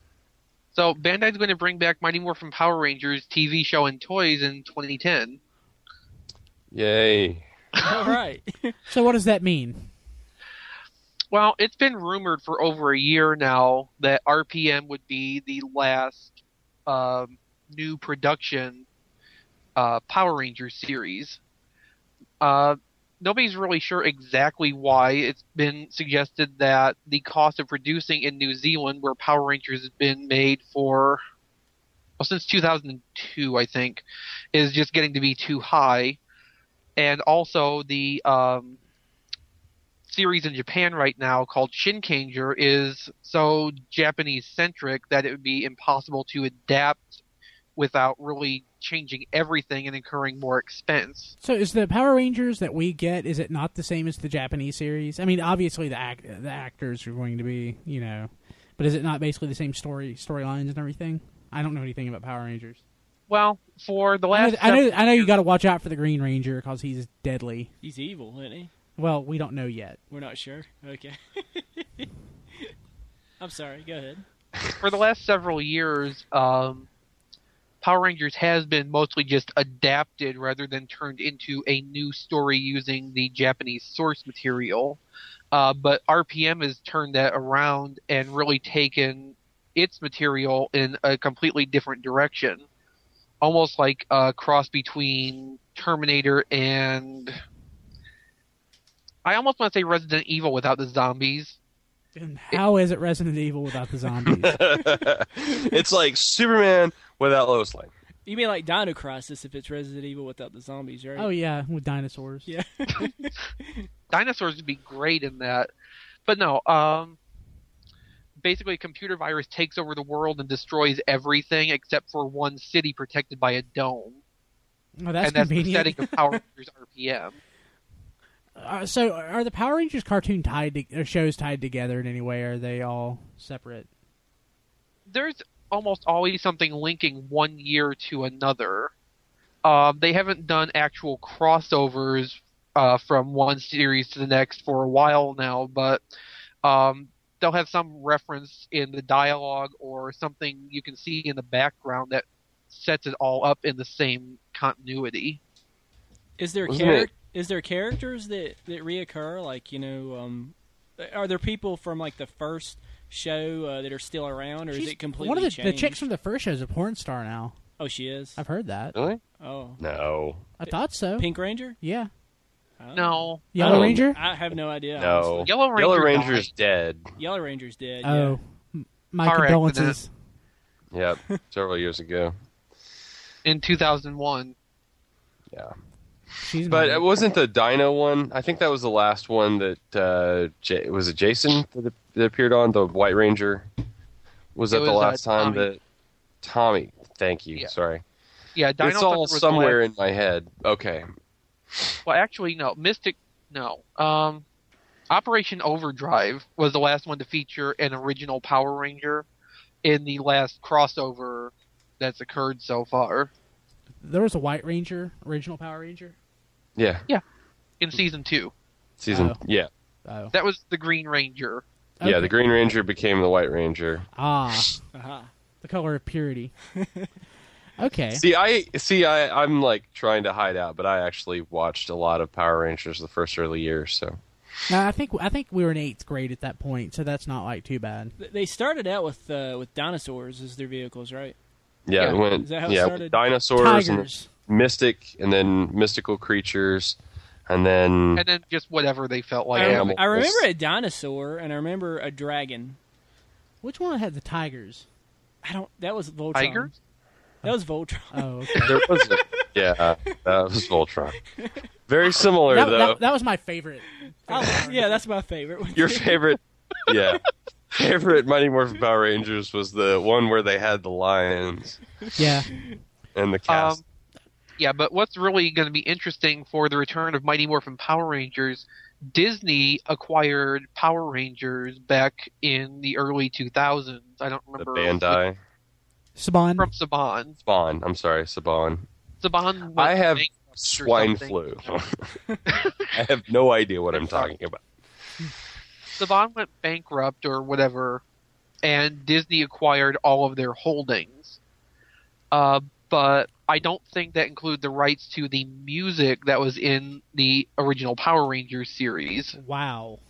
So Bandai's going to bring back Mighty Morphin Power Rangers T V show and toys in twenty ten. Yay. All right. So what does that mean? Well, it's been rumored for over a year now that R P M would be the last um, new production uh, Power Rangers series. Uh, nobody's really sure exactly why. It's been suggested that the cost of producing in New Zealand, where Power Rangers has been made for, well, since two thousand two, I think, is just getting to be too high. And also the um, series in Japan right now called Shinkanger is so Japanese-centric that it would be impossible to adapt without really changing everything and incurring more expense. So is the Power Rangers that we get, is it not the same as the Japanese series? I mean, obviously the act, the actors are going to be, you know, but is it not basically the same story storylines and everything? I don't know anything about Power Rangers. Well, for the I last know, I know, several I know you years- got to watch out for the Green Ranger because he's deadly. He's evil, isn't he? Well, we don't know yet. We're not sure. Okay. I'm sorry. Go ahead. for the last several years, um, Power Rangers has been mostly just adapted rather than turned into a new story using the Japanese source material. Uh, but R P M has turned that around and really taken its material in a completely different direction. Almost like a cross between Terminator and... I almost want to say Resident Evil without the zombies. And how is it Resident Evil without the zombies? It's like Superman without Lois Lane. You mean like Dino Crisis if it's Resident Evil without the zombies, right? Oh yeah, with dinosaurs. Yeah. Dinosaurs would be great in that. But no, um, basically a computer virus takes over the world and destroys everything except for one city protected by a dome. Oh, that's and that's the convenient. setting of Power Rangers R P M. Uh, so, are the Power Rangers cartoon tied to, or shows tied together in any way? Or are they all separate? There's almost always something linking one year to another. Um, they haven't done actual crossovers uh, from one series to the next for a while now, but um, they'll have some reference in the dialogue or something you can see in the background that sets it all up in the same continuity. Is there Wasn't char- it- is there characters that, that reoccur? Like, you know, um, are there people from like the first show uh, that are still around, or She's- is it completely one of the, changed? the chicks from the first show is a porn star now. Oh, she is. I've heard that. Really? Oh, No. I thought so. Pink Ranger. Yeah. Oh. No. Yellow Oh. Ranger? I have no idea. No. honestly. Yellow Ranger Yellow Ranger's died. dead. Yellow Ranger's dead. Oh, m- my Car condolences. Yep. Several years ago. in two thousand one. Yeah. She's But not- it wasn't the Dino one. I think that was the last one that uh, J- was it Jason that, that appeared on the White Ranger. Was It that the was, uh, last time Tommy. that Tommy? Thank you. Yeah. Sorry. Yeah, Dino it's Thunder all was the somewhere last- in my head. Okay. Well, actually, no. Mystic, no. Um, Operation Overdrive was the last one to feature an original Power Ranger in the last crossover that's occurred so far there was a White Ranger, original Power Ranger. Yeah. in season two. Season. Oh. Yeah. Oh. That was the Green Ranger. Okay. Yeah. The Green Ranger became the White Ranger. Ah, Uh-huh. the color of purity. Okay. See, I see. I I'm like trying to hide out, but I actually watched a lot of Power Rangers the first early years. So Now, I think I think we were in eighth grade at that point, so that's not like too bad. Th- They started out with uh, with dinosaurs as their vehicles, right? yeah, Yeah. it went Is that how it yeah started? with dinosaurs Tigers. and mystic, and then mystical creatures, and then And then just whatever they felt like. I, Yeah, having. I remember a dinosaur, and I remember a dragon. Which one had the tigers? I don't. That was Voltron. Tigers? That was Voltron. Oh, okay. there was a, yeah that was Voltron. Very similar that, though. that, that was my favorite. Oh, yeah, that's my favorite one. Your favorite, yeah, favorite Mighty Morphin Power Rangers was the one where they had the lions Yeah. and the cast. Um, yeah, but what's really going to be interesting for the return of Mighty Morphin Power Rangers, Disney acquired Power Rangers back in the early two thousands. I don't the remember. Bandai Saban. From Saban. Spawn. I'm sorry, Saban. Saban went I have bankrupt or swine something. flu. I have no idea what I'm talking about. Saban went bankrupt or whatever, and Disney acquired all of their holdings. Uh, but I don't think that included the rights to the music that was in the original Power Rangers series. Wow.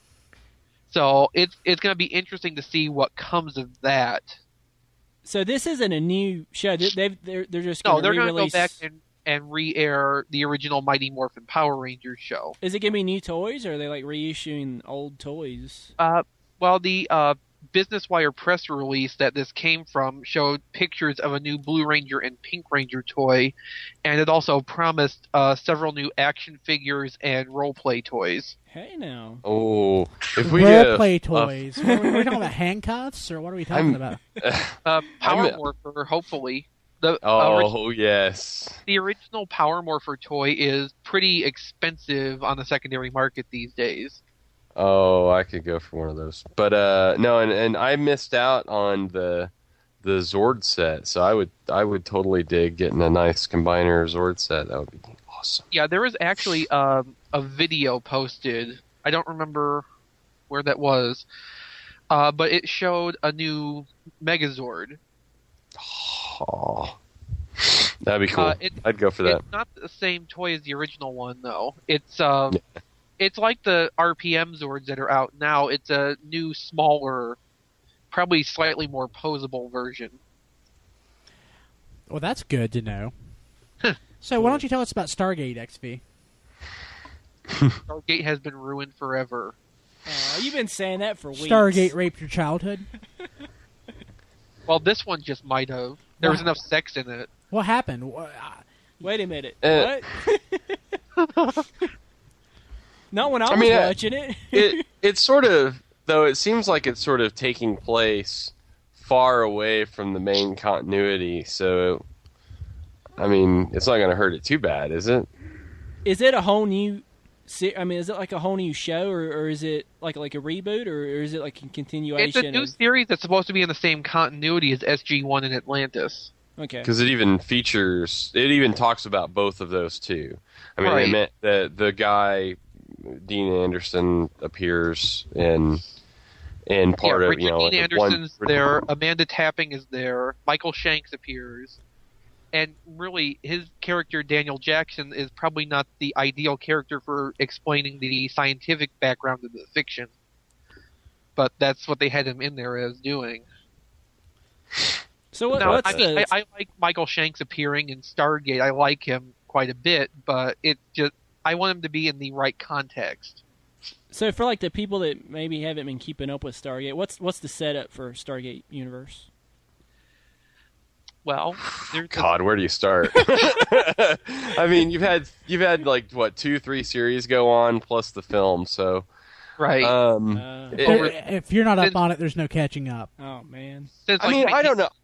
So it's it's going to be interesting to see what comes of that. So this isn't a new show. They- They've, they're they're just No, going they're to going to go re-release. back and, and re-air the original Mighty Morphin Power Rangers show. Is it going to be new toys, or are they like reissuing old toys? Uh, well, the uh, Business Wire press release that this came from showed pictures of a new Blue Ranger and Pink Ranger toy, and it also promised uh, several new action figures and role-play toys. Hey now. Oh, if we Role get play a- toys. What are we, are we talking about handcuffs, or what are we talking I'm- about? Uh, Power I'm- Morpher, hopefully. The, Oh orig- yes, the original Power Morpher toy is pretty expensive on the secondary market these days. oh I could go for one of those. But uh, no, and, and I missed out on the the Zord set, so I would I would totally dig getting a nice combiner Zord set. That would be awesome. Yeah, there was actually um, a video posted. I don't remember where that was, uh, but it showed a new Megazord. Oh, that'd be cool. Uh, it- I'd go for that. It's not the same toy as the original one, though. It's um, it's like the R P M Zords that are out now. It's a new, smaller, probably slightly more posable version. Well, that's good to know. So why don't you tell us about Stargate X V? Stargate has been ruined forever. Uh, you've been saying that for weeks. Stargate raped your childhood? Well, this one just might have. There was Wow. enough sex in it. What happened? Wha- uh, Wait a minute. Uh, what? Not when I I was mean, I- watching it. it it sort of though it seems like it's sort of taking place far away from the main continuity. So, I mean, it's not going to hurt it too bad, is it? Is it a whole new? I mean, is it like a whole new show, or, or is it like like a reboot, or, or is it like a continuation? It's a new of... series that's supposed to be in the same continuity as S G one and Atlantis. Okay. Because it even features, it even talks about both of those too. I mean, Right. they meant the the guy Dean Anderson appears in in part yeah, of Richard you know Dean like one- Anderson's there, Amanda Tapping is there, Michael Shanks appears, and really his character Daniel Jackson is probably not the ideal character for explaining the scientific background of the fiction, but that's what they had him in there as doing. So what, Now, what's I, mean, the? I, I like Michael Shanks appearing in Stargate. I like him quite a bit, but it just I want him to be in the right context. So for like the people that maybe haven't been keeping up with Stargate, what's what's the setup for Stargate Universe? Well, there's God, where do you start? I mean, you've had you've had like what two, three series go on plus the film, so right. um, Uh, it- There- it- if you're not up Since- on it, there's no catching up. oh man. Since, I like, mean, I don't nineteen know.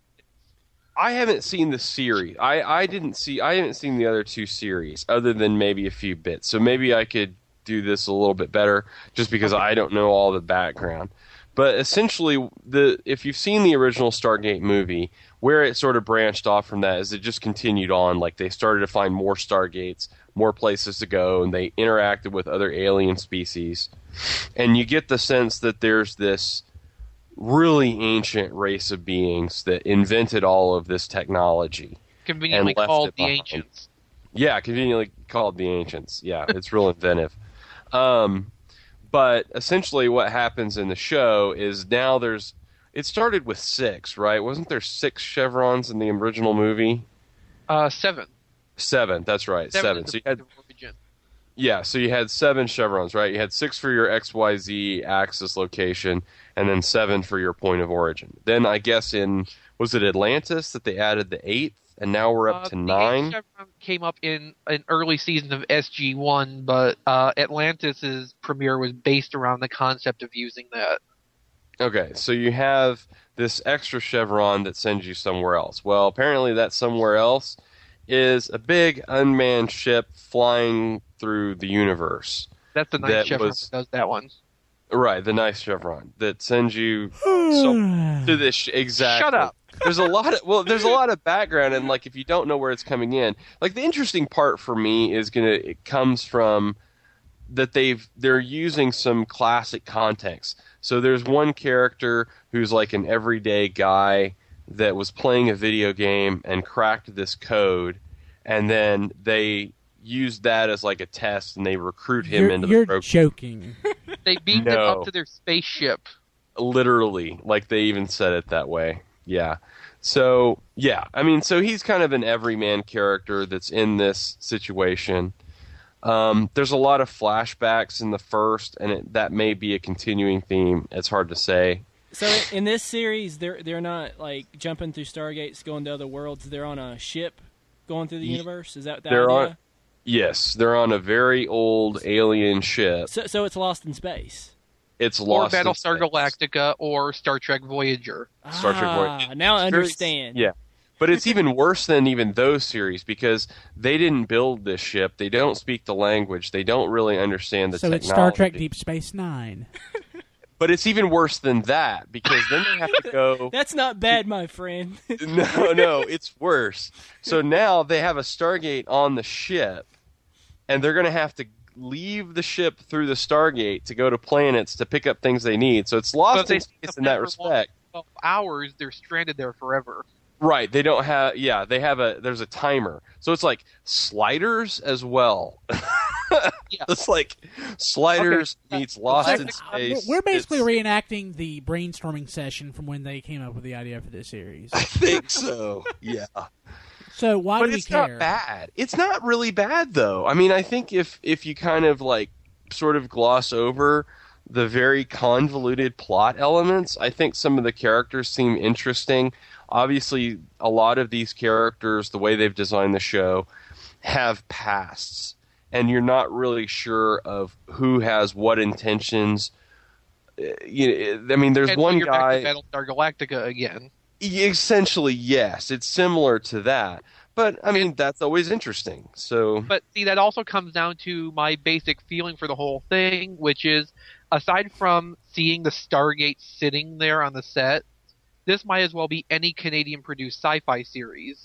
I haven't seen the series. I, I didn't see. I haven't seen the other two series, other than maybe a few bits. So maybe I could do this a little bit better, just because I don't know all the background. But essentially, the if you've seen the original Stargate movie, where it sort of branched off from that is it just continued on. Like they started to find more Stargates, more places to go, and they interacted with other alien species. And you get the sense that there's this really ancient race of beings that invented all of this technology. conveniently and left called it the behind. Ancients. Yeah, conveniently called the Ancients. Yeah, it's real inventive. Um, but essentially what happens in the show is now there's... It started with six, right? Wasn't there six chevrons in the original movie? Uh, seven. Seven, that's right, seven. is So the you had... point of origin. Yeah, so you had seven chevrons, right? You had six for your X Y Z axis location, and then seven for your point of origin. Then I guess in, was it Atlantis that they added the eighth, and now we're up Uh, to the nine? eighth chevron came up in an early season of S G one, but uh, Atlantis's premiere was based around the concept of using that. Okay, so you have this extra chevron that sends you somewhere else. Well, apparently that somewhere else is a big unmanned ship flying through the universe. That's the ninth That chevron was- that does that one. Right, the nice chevron that sends you so, to this sh- exactly. Shut up. There's a lot of well, there's a lot of background, and like if you don't know where it's coming in, like the interesting part for me is gonna it comes from that they've they're using some classic context. So there's one character who's like an everyday guy that was playing a video game and cracked this code, and then they used that as like a test, and they recruit him You're, into you're the program. joking. They beamed him No. up to their spaceship. Literally, like they even said it that way. Yeah. So, yeah. I mean, so he's kind of an everyman character that's in this situation. Um, there's a lot of flashbacks in the first, and it, that may be a continuing theme. It's hard to say. So in this series, they're they're not like jumping through stargates, going to other worlds. They're on a ship going through the Ye- universe. Is that the They're idea? on, yes, they're on a very old alien ship. So, so it's lost in space. It's Or lost in Battlestar space. Galactica or Star Trek Voyager. Star Trek ah, Voyager. now I It's very- understand. Yeah. But it's even worse than even those series because they didn't build this ship. They don't speak the language. They don't really understand the So technology. it's Star Trek Deep Space Nine. But it's even worse than that because then they have to go. That's not bad, my friend. No, no, it's worse. So now they have a Stargate on the ship, and they're going to have to leave the ship through the Stargate to go to planets to pick up things they need. So it's But lost if they in stay space up in there that for more than respect. twelve hours, they're stranded there forever. Right, they don't have. Yeah, they have a. There's a timer, so it's like sliders as well. Yeah. It's like sliders Okay. meets Lost Uh, in Space. We're basically It's- reenacting the brainstorming session from when they came up with the idea for this series. I think so. Yeah, So why but do we it's care? not bad. It's not really bad though. I mean, I think if if you kind of like sort of gloss over the very convoluted plot elements, I think some of the characters seem interesting. Obviously, a lot of these characters, the way they've designed the show, have pasts, and you're not really sure of who has what intentions you know, I mean, there's And one you're back to guy. Battlestar Galactica again. Essentially, yes, it's similar to that. But I mean, that's always interesting. So, But see, that also comes down to my basic feeling for the whole thing, which is, aside from seeing the Stargate sitting there on the set, this might as well be any Canadian-produced sci-fi series.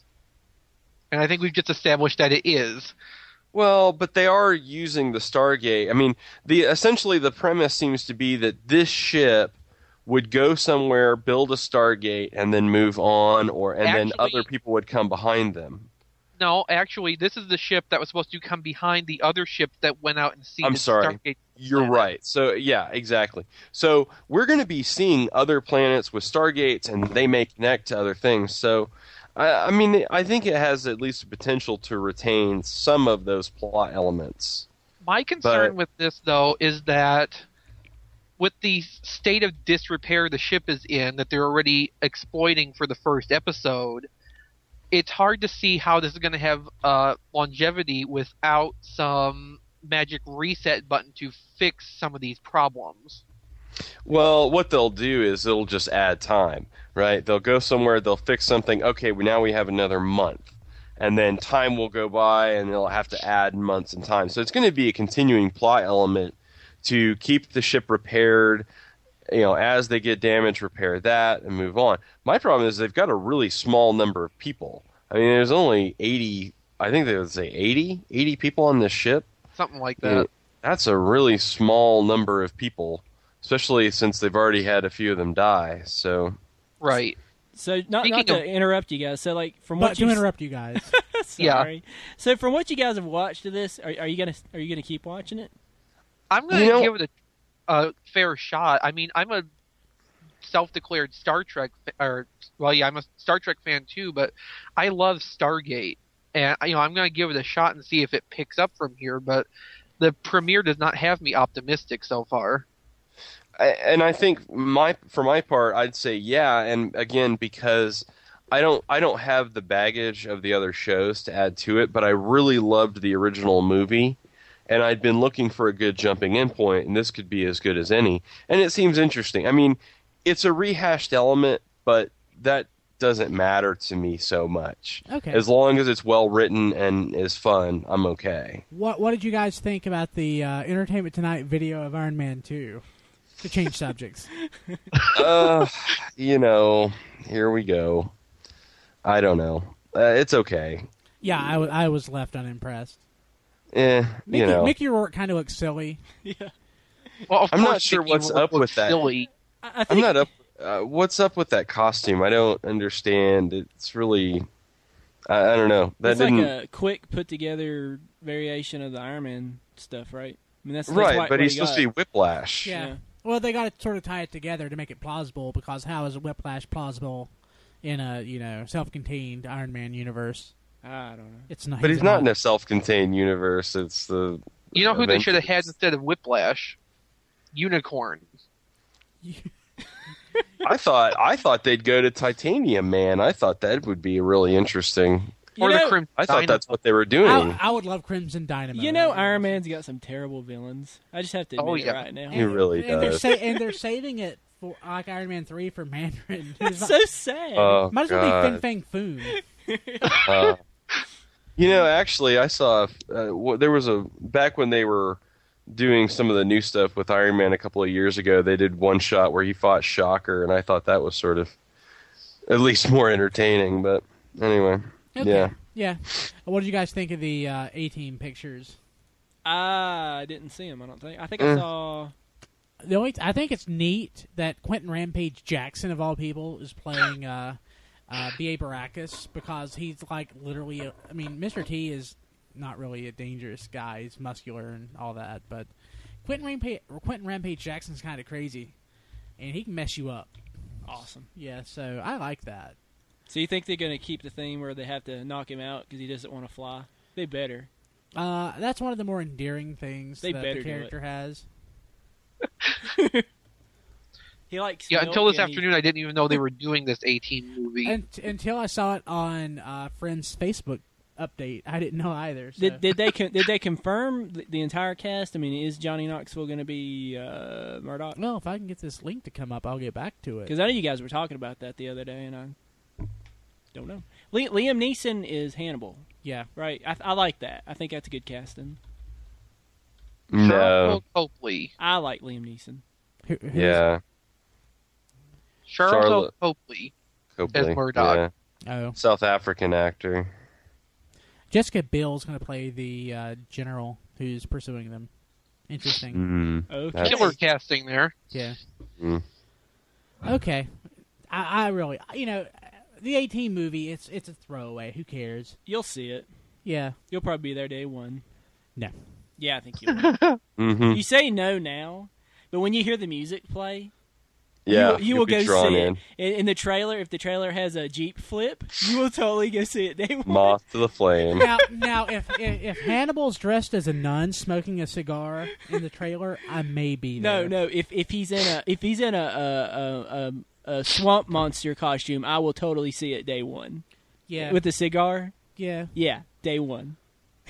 And I think we've just established that it is. well, but they are using the Stargate. I mean, the essentially the premise seems to be that this ship would go somewhere, build a Stargate, and then move on, or and then Actually- other people would come behind them. No, actually, this is the ship that was supposed to come behind the other ship that went out and seeded I'm sorry. Stargate. You're planet. right. So yeah, exactly. So we're going to be seeing other planets with Stargates, and they may connect to other things. So, I, I mean, I think it has at least the potential to retain some of those plot elements. My concern But- with this, though, is that with the state of disrepair the ship is in, that they're already exploiting for the first episode, it's hard to see how this is going to have uh, longevity without some magic reset button to fix some of these problems. Well, what they'll do is it'll just add time, right? They'll go somewhere, they'll fix something. Okay, well, now we have another month. And then time will go by, and they'll have to add months and time. So it's going to be a continuing plot element to keep the ship repaired. You know, as they get damaged, repair that and move on. My problem is they've got a really small number of people. I mean, there's only eighty. I think they would say eighty, eighty people on this ship. Something like I that. mean, that's a really small number of people, especially since they've already had a few of them die. So, Right. So not Speaking not to of- interrupt you guys. So like from But what to you interrupt you guys, sorry. So from what you guys have watched of this, are, are you gonna are you gonna keep watching it? I'm going to You know- give it a, a fair shot. I mean, I'm a self-declared Star Trek, fa- or well, yeah, I'm a Star Trek fan too. But I love Stargate, and you know, I'm going to give it a shot and see if it picks up from here. But the premiere does not have me optimistic so far. I- and I think my for my part, I'd say yeah. And again, because I don't I don't have the baggage of the other shows to add to it, but I really loved the original movie. And I'd been looking for a good jumping in point, and this could be as good as any. And it seems interesting. I mean, it's a rehashed element, but that doesn't matter to me so much. Okay. As long as it's well written and is fun, I'm okay. what what did you guys think about the uh, Entertainment Tonight video of Iron Man two? To change subjects. uh, you know, here we go. I don't know. Uh, it's okay. Yeah, I, w- I was left unimpressed. Eh, Mickey, you know. Mickey Rourke kind of looks silly. Yeah. Well, of I'm not course, sure Mickey what's Rourke up with looks that. Silly. I, I I'm think not up. Uh, what's up with that costume? I don't understand. It's really. I, I don't know. That it's didn't. like a quick put together variation of the Iron Man stuff, right? I mean that's, that's right, what- but what he's he supposed to be got. Whiplash. Yeah. Yeah. Well, they got to sort of tie it together to make it plausible, because how is Whiplash plausible in a, you know, self-contained Iron Man universe? I don't know. It's not. But he's not in a self-contained universe. It's the. You know who they Avengers. should have had instead of Whiplash? Unicorn. I thought. I thought they'd go to Titanium Man. I thought that would be really interesting. You or know, the Crimson I thought Dynamo. that's what they were doing. I, I would love Crimson Dynamo. You know, Iron Man's got some terrible villains. I just have to admit Oh, it yeah. right now. He really and They're does. sa- and they're saving it for like Iron Man three for Mandarin. It's Might so sad. Oh, as well be God. Fin Fang Foom. Uh, you know, actually, I saw uh, w- there was a back when they were doing some of the new stuff with Iron Man a couple of years ago. They did one shot where he fought Shocker, and I thought that was sort of at least more entertaining. But anyway, Okay. yeah. Yeah. What did you guys think of the uh, A-Team pictures? I didn't see him. I don't think. I think I Mm. saw. The only I think it's neat that Quentin Rampage Jackson, of all people, is playing uh, uh, B A. Baracus, because he's like literally. A, I mean, Mister T is not really a dangerous guy. He's muscular and all that, but Quentin Rampage, Quentin Rampage Jackson's kind of crazy, and he can mess you up. Awesome. Yeah, so I like that. So you think they're going to keep the theme where they have to knock him out because he doesn't want to fly? They better. Uh, that's one of the more endearing things They that better the do it. character has. He likes. Yeah, milk until this and he- afternoon, I didn't even know they were doing this A-Team movie. And, until I saw it on uh, friend's Facebook update. I didn't know either. So. Did did they con- did they confirm the, the entire cast? I mean, is Johnny Knoxville going to be uh, Murdoch? Well, if I can get this link to come up, I'll get back to it. Because I know you guys were talking about that the other day, and I don't know. Li- Liam Neeson is Hannibal, Yeah. right? I, I like that. I think that's a good casting. No. Charles Copley. I like Liam Neeson. Who, who's- Yeah. Charles Charlotte- Copley. Copley. As Murdoch. Yeah. Oh. South African actor. Jessica Biel's going to play the uh, general who's pursuing them. Interesting. Mm. Okay. Killer casting there. Yeah. Mm. Okay. I, I really, you know, the eighteen movie, it's it's a throwaway. Who cares? You'll see it. Yeah. You'll probably be there day one. No. Yeah, I think you will. hmm You say no now, but when you hear the music play, Yeah. you, you you'll will be go drawn see in. it. In, in the trailer, if the trailer has a Jeep flip, you will totally go see it day one. Moth to the flame. Now, now, if, if if Hannibal's dressed as a nun smoking a cigar in the trailer, I may be No, there. no. If if he's in a if he's in a a, a, a, a swamp monster costume, I will totally see it day one. Yeah. With the cigar, yeah. yeah, day one.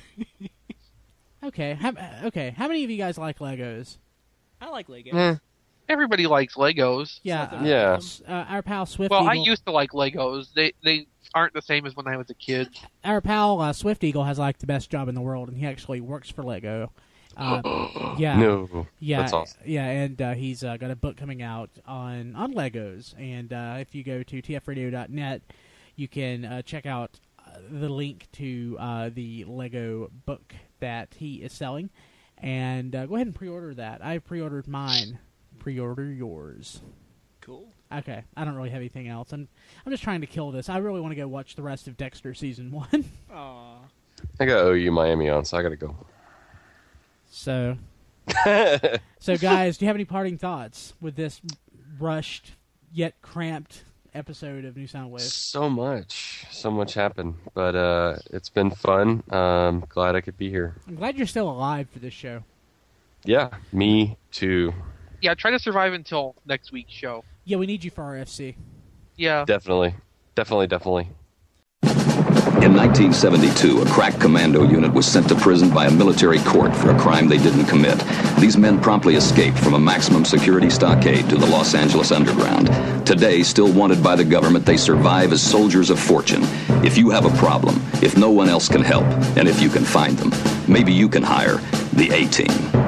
Okay. How, okay. How many of you guys like Legos? I like Lego. Eh. Everybody likes Legos. Yeah. Something uh, Yeah. s- Uh, our pal Swift Well, I Eagle. used to like Legos. They they aren't the same as when I was a kid. our pal uh, Swift Eagle has like the best job in the world, and he actually works for Lego. Uh, yeah. No. Yeah, That's awesome. yeah, and uh, he's uh, got a book coming out on on Legos, and uh, if you go to t f radio dot net, you can uh, check out uh, the link to uh, the Lego book that he is selling, and uh, go ahead and pre-order that. I pre-ordered mine. Pre-order yours. Cool. Okay, I don't really have anything else. I'm I'm just trying to kill this. I really want to go watch the rest of Dexter season one. Aw. I got O U Miami on, so I got to go. So, so guys, do you have any parting thoughts with this rushed yet cramped episode of New Sound Wave? So much. So much happened. But uh, it's been fun. Um, glad I could be here. I'm glad you're still alive for this show. Yeah, me too. Yeah, try to survive until next week's show. Yeah, we need you for R F C. Yeah. Definitely. Definitely, definitely. In nineteen seventy-two, a crack commando unit was sent to prison by a military court for a crime they didn't commit. These men promptly escaped from a maximum security stockade to the Los Angeles underground. Today, still wanted by the government, they survive as soldiers of fortune. If you have a problem, if no one else can help, and if you can find them, maybe you can hire the A-Team.